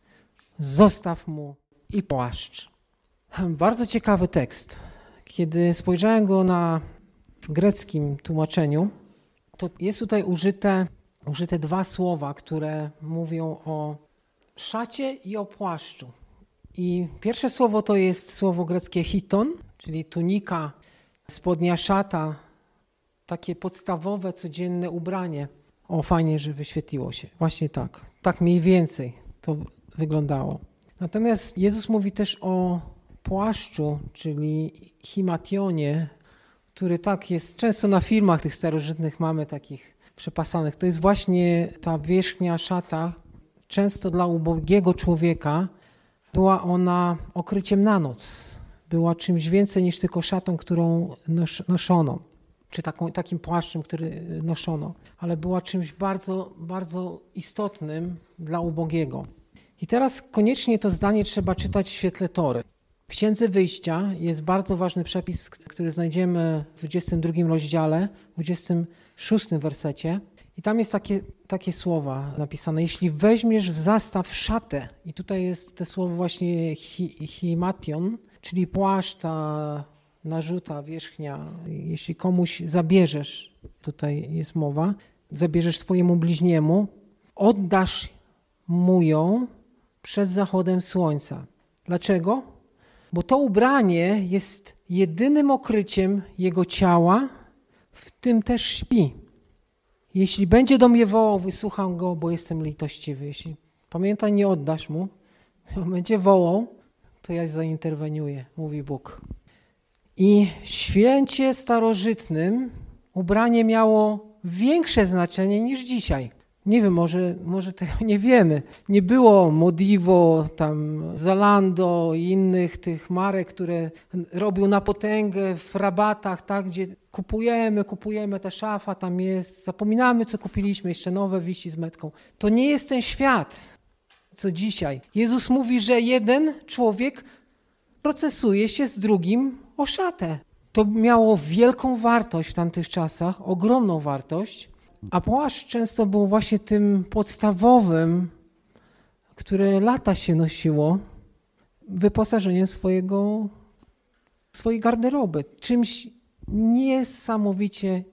zostaw mu i płaszcz. Bardzo ciekawy tekst. Kiedy spojrzałem go na w greckim tłumaczeniu, to jest tutaj użyte, użyte dwa słowa, które mówią o szacie i o płaszczu. I pierwsze słowo to jest słowo greckie chiton, czyli tunika, spodnia, szata, takie podstawowe, codzienne ubranie. O, fajnie, że wyświetliło się. Właśnie tak. Tak mniej więcej to wyglądało. Natomiast Jezus mówi też o płaszczu, czyli himationie, który tak jest, często na filmach tych starożytnych mamy takich przepasanych. To jest właśnie ta wierzchnia szata, często dla ubogiego człowieka była ona okryciem na noc. Była czymś więcej niż tylko szatą, którą nos, noszono, czy taką, takim płaszczem, który noszono, ale była czymś bardzo, bardzo istotnym dla ubogiego. I teraz koniecznie to zdanie trzeba czytać w świetle Tory. W Księdze Wyjścia jest bardzo ważny przepis, który znajdziemy w dwudziestym drugim rozdziale, dwudziestym szóstym wersecie. I tam jest takie, takie słowa napisane. Jeśli weźmiesz w zastaw szatę, i tutaj jest to słowo właśnie hi, himation, czyli płaszcz, ta narzuta, wierzchnia. Jeśli komuś zabierzesz, tutaj jest mowa, zabierzesz twojemu bliźniemu, oddasz mu ją przed zachodem słońca. Dlaczego? Bo to ubranie jest jedynym okryciem jego ciała, w tym też śpi. Jeśli będzie do mnie wołał, wysłucham go, bo jestem litościwy. Jeśli pamiętaj, nie oddasz mu, on będzie wołał, to ja zainterweniuję, mówi Bóg. I w święcie starożytnym ubranie miało większe znaczenie niż dzisiaj. Nie wiem, może, może tego nie wiemy. Nie było Modivo, tam Zalando i innych tych marek, które robił na potęgę w rabatach, tak, gdzie kupujemy, kupujemy, ta szafa tam jest, zapominamy, co kupiliśmy, jeszcze nowe wisi z metką. To nie jest ten świat, co dzisiaj. Jezus mówi, że jeden człowiek procesuje się z drugim o szatę. To miało wielką wartość w tamtych czasach, ogromną wartość, a płaszcz często był właśnie tym podstawowym, które lata się nosiło, wyposażeniem swojego, swojej garderoby. Czymś niesamowicie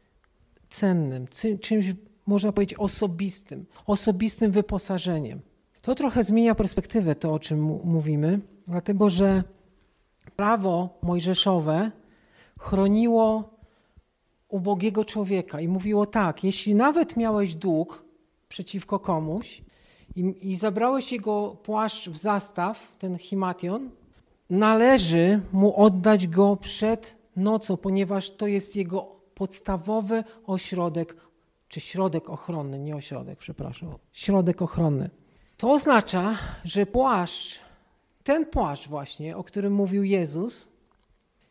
cennym, czymś, można powiedzieć, osobistym, osobistym wyposażeniem. To trochę zmienia perspektywę, to o czym mówimy, dlatego że prawo mojżeszowe chroniło ubogiego człowieka i mówiło tak, jeśli nawet miałeś dług przeciwko komuś i, i zabrałeś jego płaszcz w zastaw, ten himation, należy mu oddać go przed nocą, ponieważ to jest jego podstawowy ośrodek, czy środek ochronny, nie ośrodek, przepraszam, środek ochronny. To oznacza, że płaszcz, ten płaszcz właśnie, o którym mówił Jezus,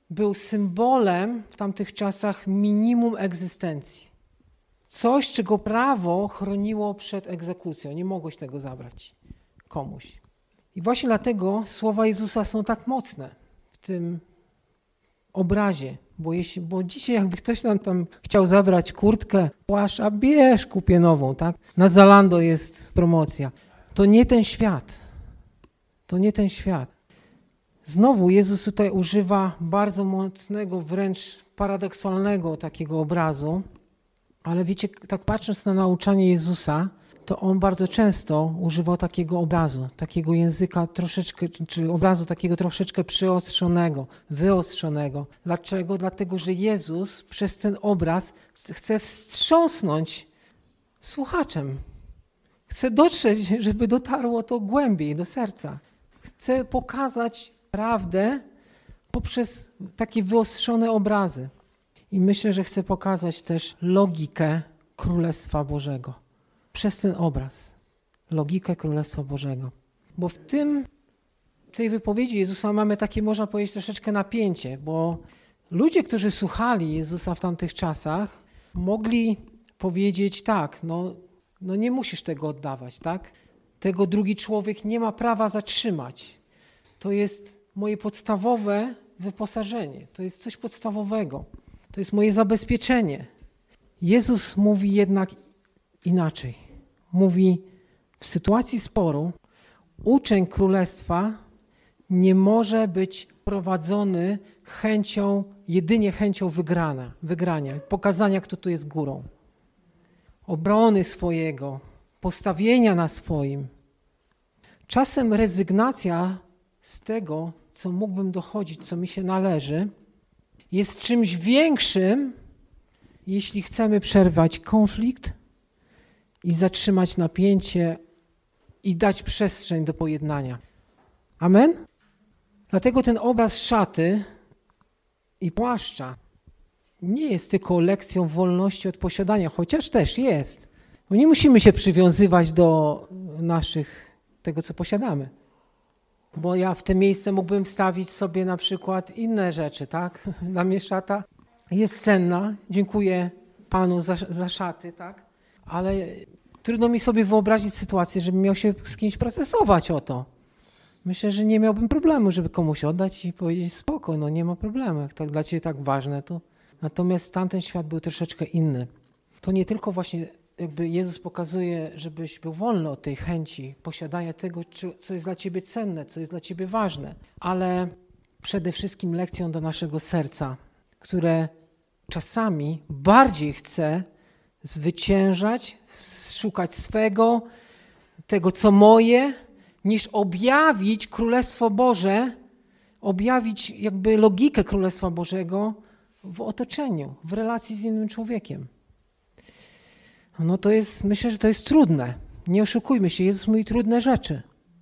był symbolem w tamtych czasach minimum egzystencji. Coś, czego prawo chroniło przed egzekucją. Nie mogłeś tego zabrać komuś. I właśnie dlatego słowa Jezusa są tak mocne w tym obrazie. Bo, jeśli, bo dzisiaj jakby ktoś nam tam chciał zabrać kurtkę, płaszcz, a bierz, kupię nową, tak? Na Zalando jest promocja. To nie ten świat. To nie ten świat. Znowu Jezus tutaj używa bardzo mocnego, wręcz paradoksalnego takiego obrazu, ale wiecie, tak patrząc na nauczanie Jezusa, to On bardzo często używał takiego obrazu, takiego języka troszeczkę, czy obrazu takiego troszeczkę przyostrzonego, wyostrzonego. Dlaczego? Dlatego, że Jezus przez ten obraz chce wstrząsnąć słuchaczem. Chce dotrzeć, żeby dotarło to głębiej do serca. Chce pokazać prawdę poprzez takie wyostrzone obrazy. I myślę, że chce pokazać też logikę Królestwa Bożego. Przez ten obraz. Logikę Królestwa Bożego. Bo w tym, w tej wypowiedzi Jezusa mamy takie, można powiedzieć, troszeczkę napięcie, bo ludzie, którzy słuchali Jezusa w tamtych czasach, mogli powiedzieć tak, no, no nie musisz tego oddawać, tak? Tego drugi człowiek nie ma prawa zatrzymać. To jest moje podstawowe wyposażenie. To jest coś podstawowego. To jest moje zabezpieczenie. Jezus mówi jednak inaczej. Mówi, w sytuacji sporu uczeń królestwa nie może być prowadzony chęcią, jedynie chęcią wygrania, wygrania, pokazania, kto tu jest górą. Obrony swojego, postawienia na swoim. Czasem rezygnacja z tego, co mógłbym dochodzić, co mi się należy, jest czymś większym, jeśli chcemy przerwać konflikt i zatrzymać napięcie i dać przestrzeń do pojednania. Amen? Dlatego ten obraz szaty i płaszcza nie jest tylko lekcją wolności od posiadania, chociaż też jest. Bo nie musimy się przywiązywać do naszych, tego co posiadamy. Bo ja w te miejsce mógłbym wstawić sobie na przykład inne rzeczy, tak? Dla mnie szata jest cenna, dziękuję Panu za, za szaty, tak? Ale trudno mi sobie wyobrazić sytuację, żebym miał się z kimś procesować o to. Myślę, że nie miałbym problemu, żeby komuś oddać i powiedzieć spoko, no nie ma problemu, jak tak dla Ciebie tak ważne to. Natomiast tamten świat był troszeczkę inny. To nie tylko właśnie jakby Jezus pokazuje, żebyś był wolny od tej chęci posiadania tego, co jest dla Ciebie cenne, co jest dla Ciebie ważne, ale przede wszystkim lekcją do naszego serca, które czasami bardziej chce zwyciężać, szukać swego, tego co moje, niż objawić Królestwo Boże, objawić jakby logikę Królestwa Bożego w otoczeniu, w relacji z innym człowiekiem. No to jest, myślę, że to jest trudne. Nie oszukujmy się, Jezus mówi trudne rzeczy.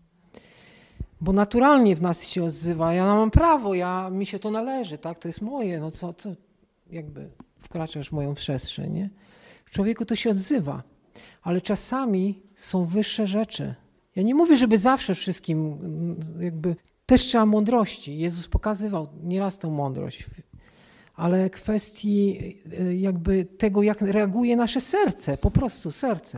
Bo naturalnie w nas się odzywa, ja mam prawo, ja, mi się to należy, tak, to jest moje, no co, co jakby wkraczasz w moją przestrzeń, nie? W człowieku to się odzywa, ale czasami są wyższe rzeczy. Ja nie mówię, żeby zawsze wszystkim, jakby też trzeba mądrości. Jezus pokazywał nieraz tę mądrość, ale kwestii jakby tego, jak reaguje nasze serce, po prostu serce.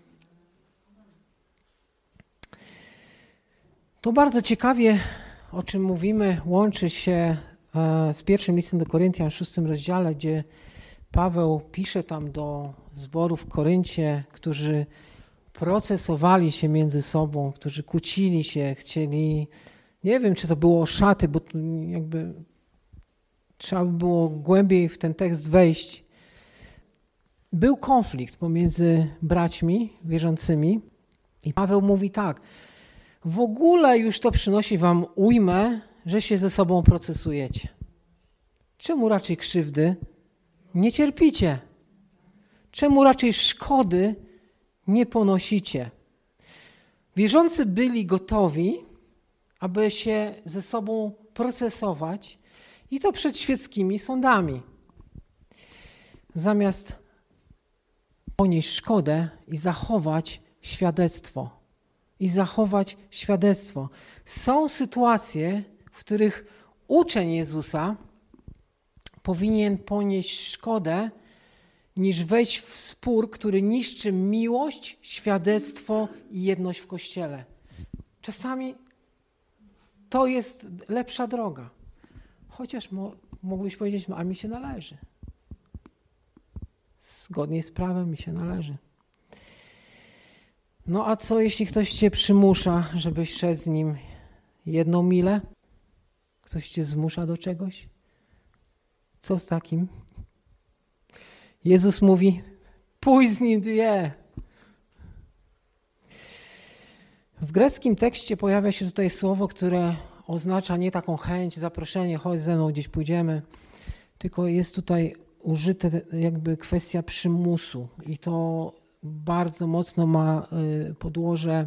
To bardzo ciekawie, o czym mówimy, łączy się z pierwszym listem do Koryntian, w szóstym rozdziale, gdzie Paweł pisze tam do zboru w Koryncie, którzy procesowali się między sobą, którzy kłócili się, chcieli, nie wiem, czy to było szaty, bo jakby trzeba by było głębiej w ten tekst wejść. Był konflikt pomiędzy braćmi wierzącymi i Paweł mówi tak, w ogóle już to przynosi wam ujmę, że się ze sobą procesujecie. Czemu raczej krzywdy nie cierpicie? Czemu raczej szkody nie ponosicie? Wierzący byli gotowi, aby się ze sobą procesować i to przed świeckimi sądami. Zamiast ponieść szkodę i zachować świadectwo. I zachować świadectwo. Są sytuacje, w których uczeń Jezusa powinien ponieść szkodę, niż wejść w spór, który niszczy miłość, świadectwo i jedność w Kościele. Czasami to jest lepsza droga. Chociaż mo- mógłbyś powiedzieć, no, ale mi się należy. Zgodnie z prawem mi się należy. No a co, jeśli ktoś cię przymusza, żebyś szedł z nim jedną milę? Ktoś cię zmusza do czegoś? Co z takim? Jezus mówi, pójdź z nim dwie. W greckim tekście pojawia się tutaj słowo, które oznacza nie taką chęć, zaproszenie, chodź ze mną, gdzieś pójdziemy, tylko jest tutaj użyte jakby kwestia przymusu i to bardzo mocno ma podłoże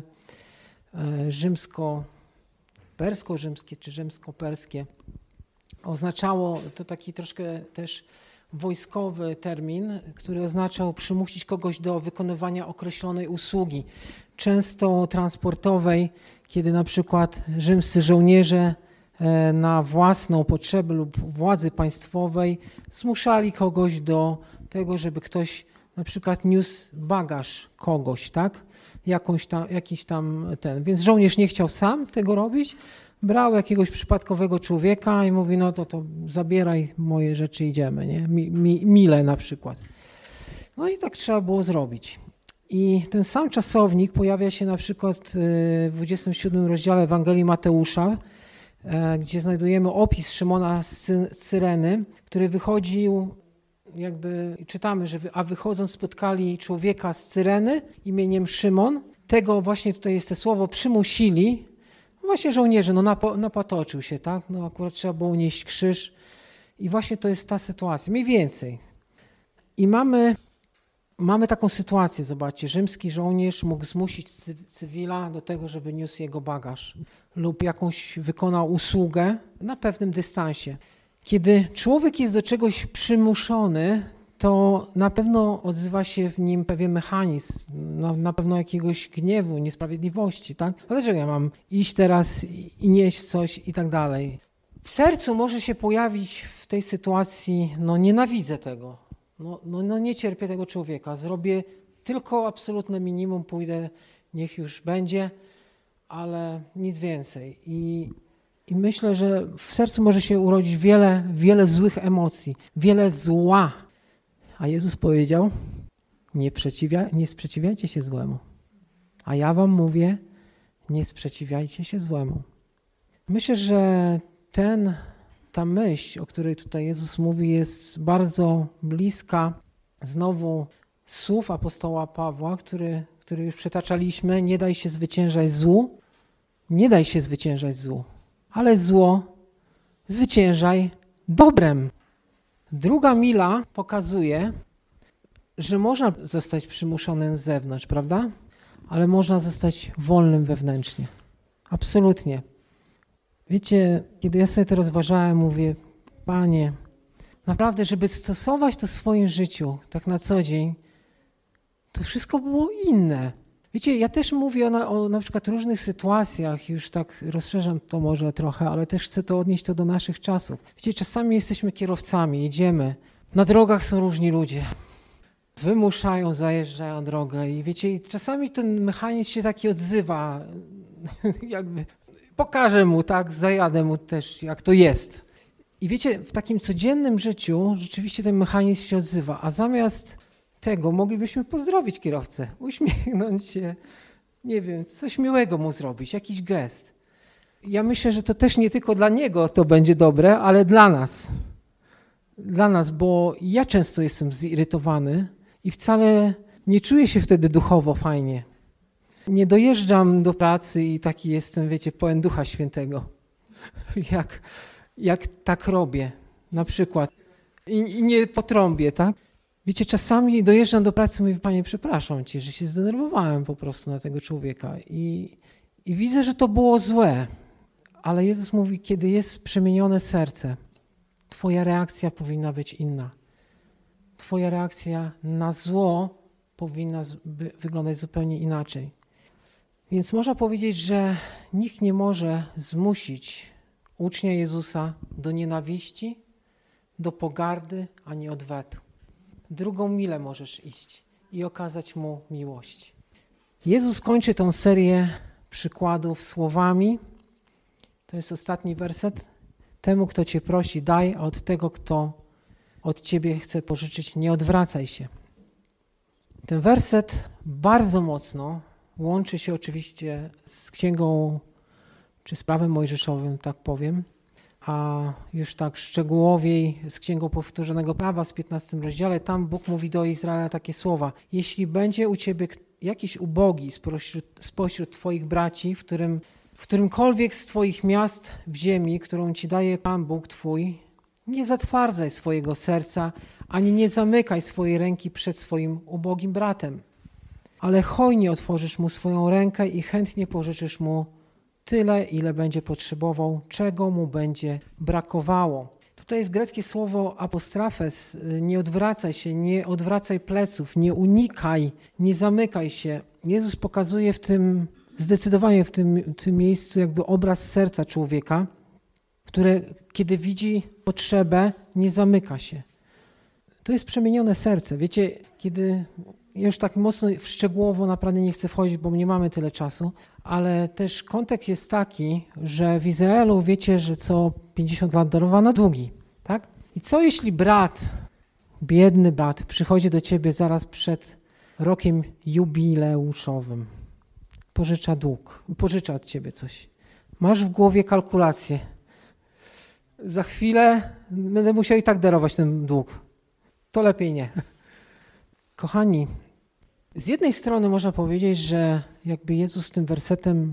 rzymsko-persko-rzymskie czy rzymsko-perskie. Oznaczało to taki troszkę też wojskowy termin, który oznaczał przymusić kogoś do wykonywania określonej usługi, często transportowej, kiedy na przykład rzymscy żołnierze na własną potrzebę lub władzy państwowej zmuszali kogoś do tego, żeby ktoś na przykład niósł bagaż kogoś, tak? Jakąś tam, jakiś tam ten. Więc żołnierz nie chciał sam tego robić, brał jakiegoś przypadkowego człowieka i mówi, no to, to zabieraj moje rzeczy, idziemy, nie? Mi, mi, mile na przykład. No i tak trzeba było zrobić. I ten sam czasownik pojawia się na przykład w dwudziestym siódmym rozdziale Ewangelii Mateusza, gdzie znajdujemy opis Szymona z Cyreny, który wychodził, jakby czytamy, że a wychodząc spotkali człowieka z Cyreny imieniem Szymon. Tego właśnie tutaj jest to słowo przymusili. Właśnie żołnierze, no napo, napatoczył się, tak? No akurat trzeba było nieść krzyż. I właśnie to jest ta sytuacja, mniej więcej. I mamy, mamy taką sytuację, zobaczcie, rzymski żołnierz mógł zmusić cywila do tego, żeby niósł jego bagaż lub jakąś wykonał usługę na pewnym dystansie. Kiedy człowiek jest do czegoś przymuszony, to na pewno odzywa się w nim pewien mechanizm, na, na pewno jakiegoś gniewu, niesprawiedliwości, tak? A dlaczego ja mam iść teraz i nieść coś i tak dalej? W sercu może się pojawić w tej sytuacji, no nienawidzę tego, no, no, no nie cierpię tego człowieka, zrobię tylko absolutne minimum, pójdę, niech już będzie, ale nic więcej. I I myślę, że w sercu może się urodzić wiele, wiele złych emocji, wiele zła. A Jezus powiedział, nie, przeciwia, nie sprzeciwiajcie się złemu. A ja wam mówię, nie sprzeciwiajcie się złemu. Myślę, że ten, ta myśl, o której tutaj Jezus mówi, jest bardzo bliska znowu słów apostoła Pawła, który, który już przytaczaliśmy, nie daj się zwyciężać złu, nie daj się zwyciężać złu. Ale zło zwyciężaj dobrem. Druga mila pokazuje, że można zostać przymuszonym z zewnątrz, prawda? Ale można zostać wolnym wewnętrznie. Absolutnie. Wiecie, kiedy ja sobie to rozważałem, mówię, Panie, naprawdę, żeby stosować to w swoim życiu, tak na co dzień, to wszystko było inne. Wiecie, ja też mówię o na, o na przykład różnych sytuacjach, już tak rozszerzam to może trochę, ale też chcę to odnieść to do naszych czasów. Wiecie, czasami jesteśmy kierowcami, jedziemy, na drogach są różni ludzie, wymuszają, zajeżdżają drogę i wiecie, czasami ten mechanizm się taki odzywa, jakby pokażę mu, tak, zajadę mu też, jak to jest. I wiecie, w takim codziennym życiu rzeczywiście ten mechanizm się odzywa, a zamiast tego moglibyśmy pozdrowić kierowcę, uśmiechnąć się, nie wiem, coś miłego mu zrobić, jakiś gest. Ja myślę, że to też nie tylko dla niego to będzie dobre, ale dla nas. Dla nas, bo ja często jestem zirytowany i wcale nie czuję się wtedy duchowo fajnie. Nie dojeżdżam do pracy i taki jestem, wiecie, pełen Ducha Świętego. Jak, jak tak robię, na przykład. I, i nie potrąbię, tak? Wiecie, czasami dojeżdżam do pracy i mówię, Panie, przepraszam Cię, że się zdenerwowałem po prostu na tego człowieka. I, i widzę, że to było złe. Ale Jezus mówi, kiedy jest przemienione serce, Twoja reakcja powinna być inna. Twoja reakcja na zło powinna wyglądać zupełnie inaczej. Więc można powiedzieć, że nikt nie może zmusić ucznia Jezusa do nienawiści, do pogardy, a nie odwetu. Drugą milę możesz iść i okazać mu miłość. Jezus kończy tę serię przykładów słowami. To jest ostatni werset. Temu, kto cię prosi, daj, a od tego, kto od ciebie chce pożyczyć, nie odwracaj się. Ten werset bardzo mocno łączy się oczywiście z księgą, czy z prawem mojżeszowym, tak powiem, a już tak szczegółowiej z księgą powtórzonego prawa w piętnastym rozdziale. Tam Bóg mówi do Izraela takie słowa. Jeśli będzie u ciebie jakiś ubogi spośród, spośród twoich braci, w którym w którymkolwiek z twoich miast w ziemi, którą ci daje Pan Bóg twój, nie zatwardzaj swojego serca, ani nie zamykaj swojej ręki przed swoim ubogim bratem, ale hojnie otworzysz mu swoją rękę i chętnie pożyczysz mu tyle, ile będzie potrzebował, czego mu będzie brakowało. Tutaj jest greckie słowo apostrafes, nie odwracaj się, nie odwracaj pleców, nie unikaj, nie zamykaj się. Jezus pokazuje w tym Zdecydowanie w tym, tym miejscu jakby obraz serca człowieka, które kiedy widzi potrzebę, nie zamyka się. To jest przemienione serce. Wiecie, kiedy już tak mocno szczegółowo naprawdę nie chcę wchodzić, bo nie mamy tyle czasu, ale też kontekst jest taki, że w Izraelu wiecie, że co pięćdziesiąt lat darowano długi, tak? I co jeśli brat, biedny brat, przychodzi do ciebie zaraz przed rokiem jubileuszowym? Pożycza dług, pożycza od ciebie coś. Masz w głowie kalkulację. Za chwilę będę musiał i tak darować ten dług. To lepiej nie. Kochani, z jednej strony można powiedzieć, że jakby Jezus tym wersetem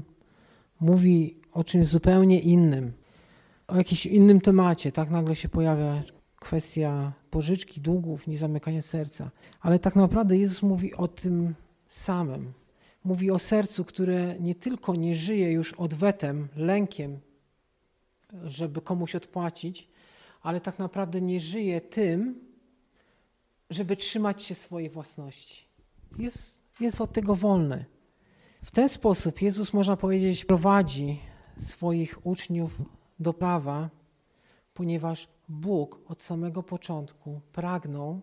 mówi o czymś zupełnie innym, o jakimś innym temacie. Tak nagle się pojawia kwestia pożyczki, długów, niezamykania serca. Ale tak naprawdę Jezus mówi o tym samym. Mówi o sercu, które nie tylko nie żyje już odwetem, lękiem, żeby komuś odpłacić, ale tak naprawdę nie żyje tym, żeby trzymać się swojej własności. Jest, jest od tego wolny. W ten sposób Jezus, można powiedzieć, prowadzi swoich uczniów do prawa, ponieważ Bóg od samego początku pragnął,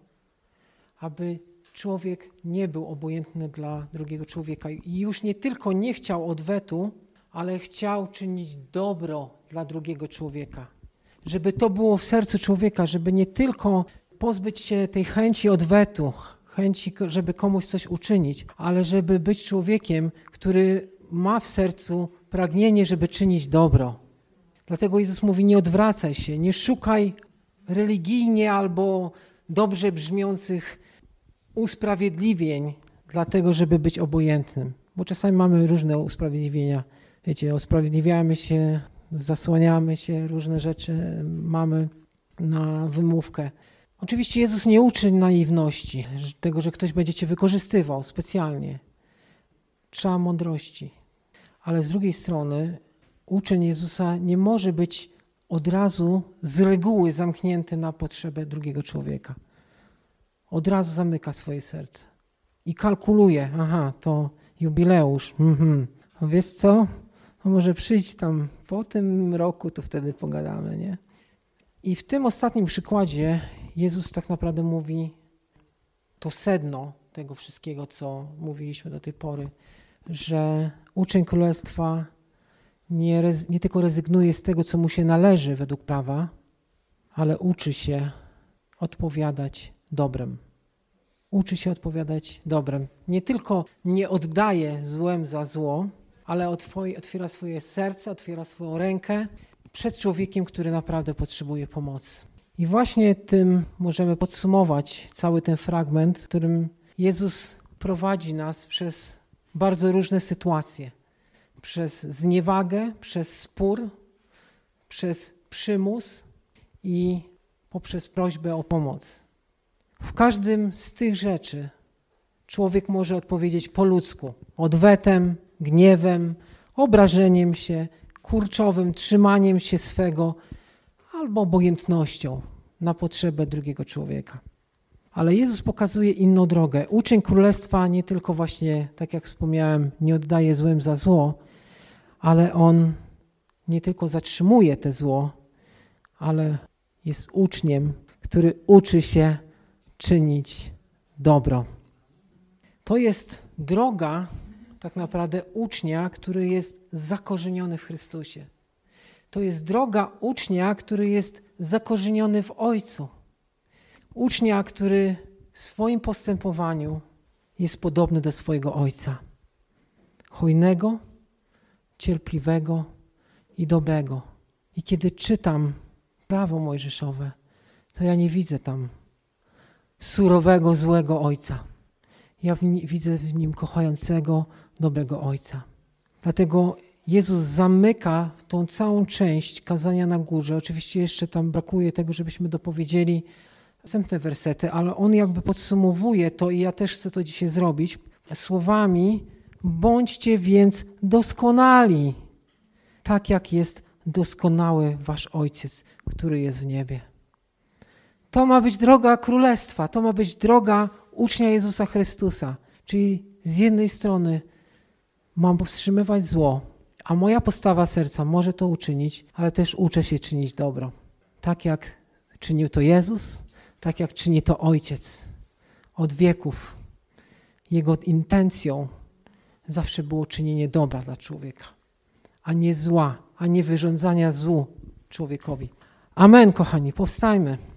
aby człowiek nie był obojętny dla drugiego człowieka i już nie tylko nie chciał odwetu, ale chciał czynić dobro dla drugiego człowieka. Żeby to było w sercu człowieka, żeby nie tylko pozbyć się tej chęci odwetu, chęci, żeby komuś coś uczynić, ale żeby być człowiekiem, który ma w sercu pragnienie, żeby czynić dobro. Dlatego Jezus mówi, nie odwracaj się, nie szukaj religijnie albo dobrze brzmiących usprawiedliwień dlatego, żeby być obojętnym. Bo czasami mamy różne usprawiedliwienia. Wiecie, usprawiedliwiamy się, zasłaniamy się, różne rzeczy mamy na wymówkę. Oczywiście Jezus nie uczy naiwności, tego, że ktoś będzie cię wykorzystywał specjalnie. Trzeba mądrości. Ale z drugiej strony uczeń Jezusa nie może być od razu z reguły zamknięty na potrzebę drugiego człowieka. Od razu zamyka swoje serce i kalkuluje, aha, to jubileusz, mhm. A wiesz co, no może przyjść tam po tym roku, to wtedy pogadamy, nie? I w tym ostatnim przykładzie Jezus tak naprawdę mówi to sedno tego wszystkiego, co mówiliśmy do tej pory, że uczeń Królestwa nie, rez, nie tylko rezygnuje z tego, co mu się należy według prawa, ale uczy się odpowiadać dobrem. Uczy się odpowiadać dobrem. Nie tylko nie oddaje złem za zło, ale otwiera swoje serce, otwiera swoją rękę przed człowiekiem, który naprawdę potrzebuje pomocy. I właśnie tym możemy podsumować cały ten fragment, w którym Jezus prowadzi nas przez bardzo różne sytuacje. Przez zniewagę, przez spór, przez przymus i poprzez prośbę o pomoc. W każdym z tych rzeczy człowiek może odpowiedzieć po ludzku, odwetem, gniewem, obrażeniem się, kurczowym trzymaniem się swego albo obojętnością na potrzebę drugiego człowieka. Ale Jezus pokazuje inną drogę. Uczeń Królestwa nie tylko właśnie, tak jak wspomniałem, nie oddaje złem za zło, ale on nie tylko zatrzymuje te zło, ale jest uczniem, który uczy się czynić dobro. To jest droga tak naprawdę ucznia, który jest zakorzeniony w Chrystusie. To jest droga ucznia, który jest zakorzeniony w Ojcu. Ucznia, który w swoim postępowaniu jest podobny do swojego Ojca. Hojnego, cierpliwego i dobrego. I kiedy czytam prawo mojżeszowe, to ja nie widzę tam surowego, złego Ojca. Ja w ni- widzę w nim kochającego, dobrego Ojca. Dlatego Jezus zamyka tą całą część kazania na górze. Oczywiście jeszcze tam brakuje tego, żebyśmy dopowiedzieli następne wersety, ale on jakby podsumowuje to i ja też chcę to dzisiaj zrobić słowami: bądźcie więc doskonali, tak jak jest doskonały wasz Ojciec, który jest w niebie. To ma być droga Królestwa, to ma być droga ucznia Jezusa Chrystusa. Czyli z jednej strony mam powstrzymywać zło, a moja postawa serca może to uczynić, ale też uczę się czynić dobro. Tak jak czynił to Jezus, tak jak czyni to Ojciec od wieków. Jego intencją zawsze było czynienie dobra dla człowieka, a nie zła, a nie wyrządzania złu człowiekowi. Amen, kochani, powstajmy.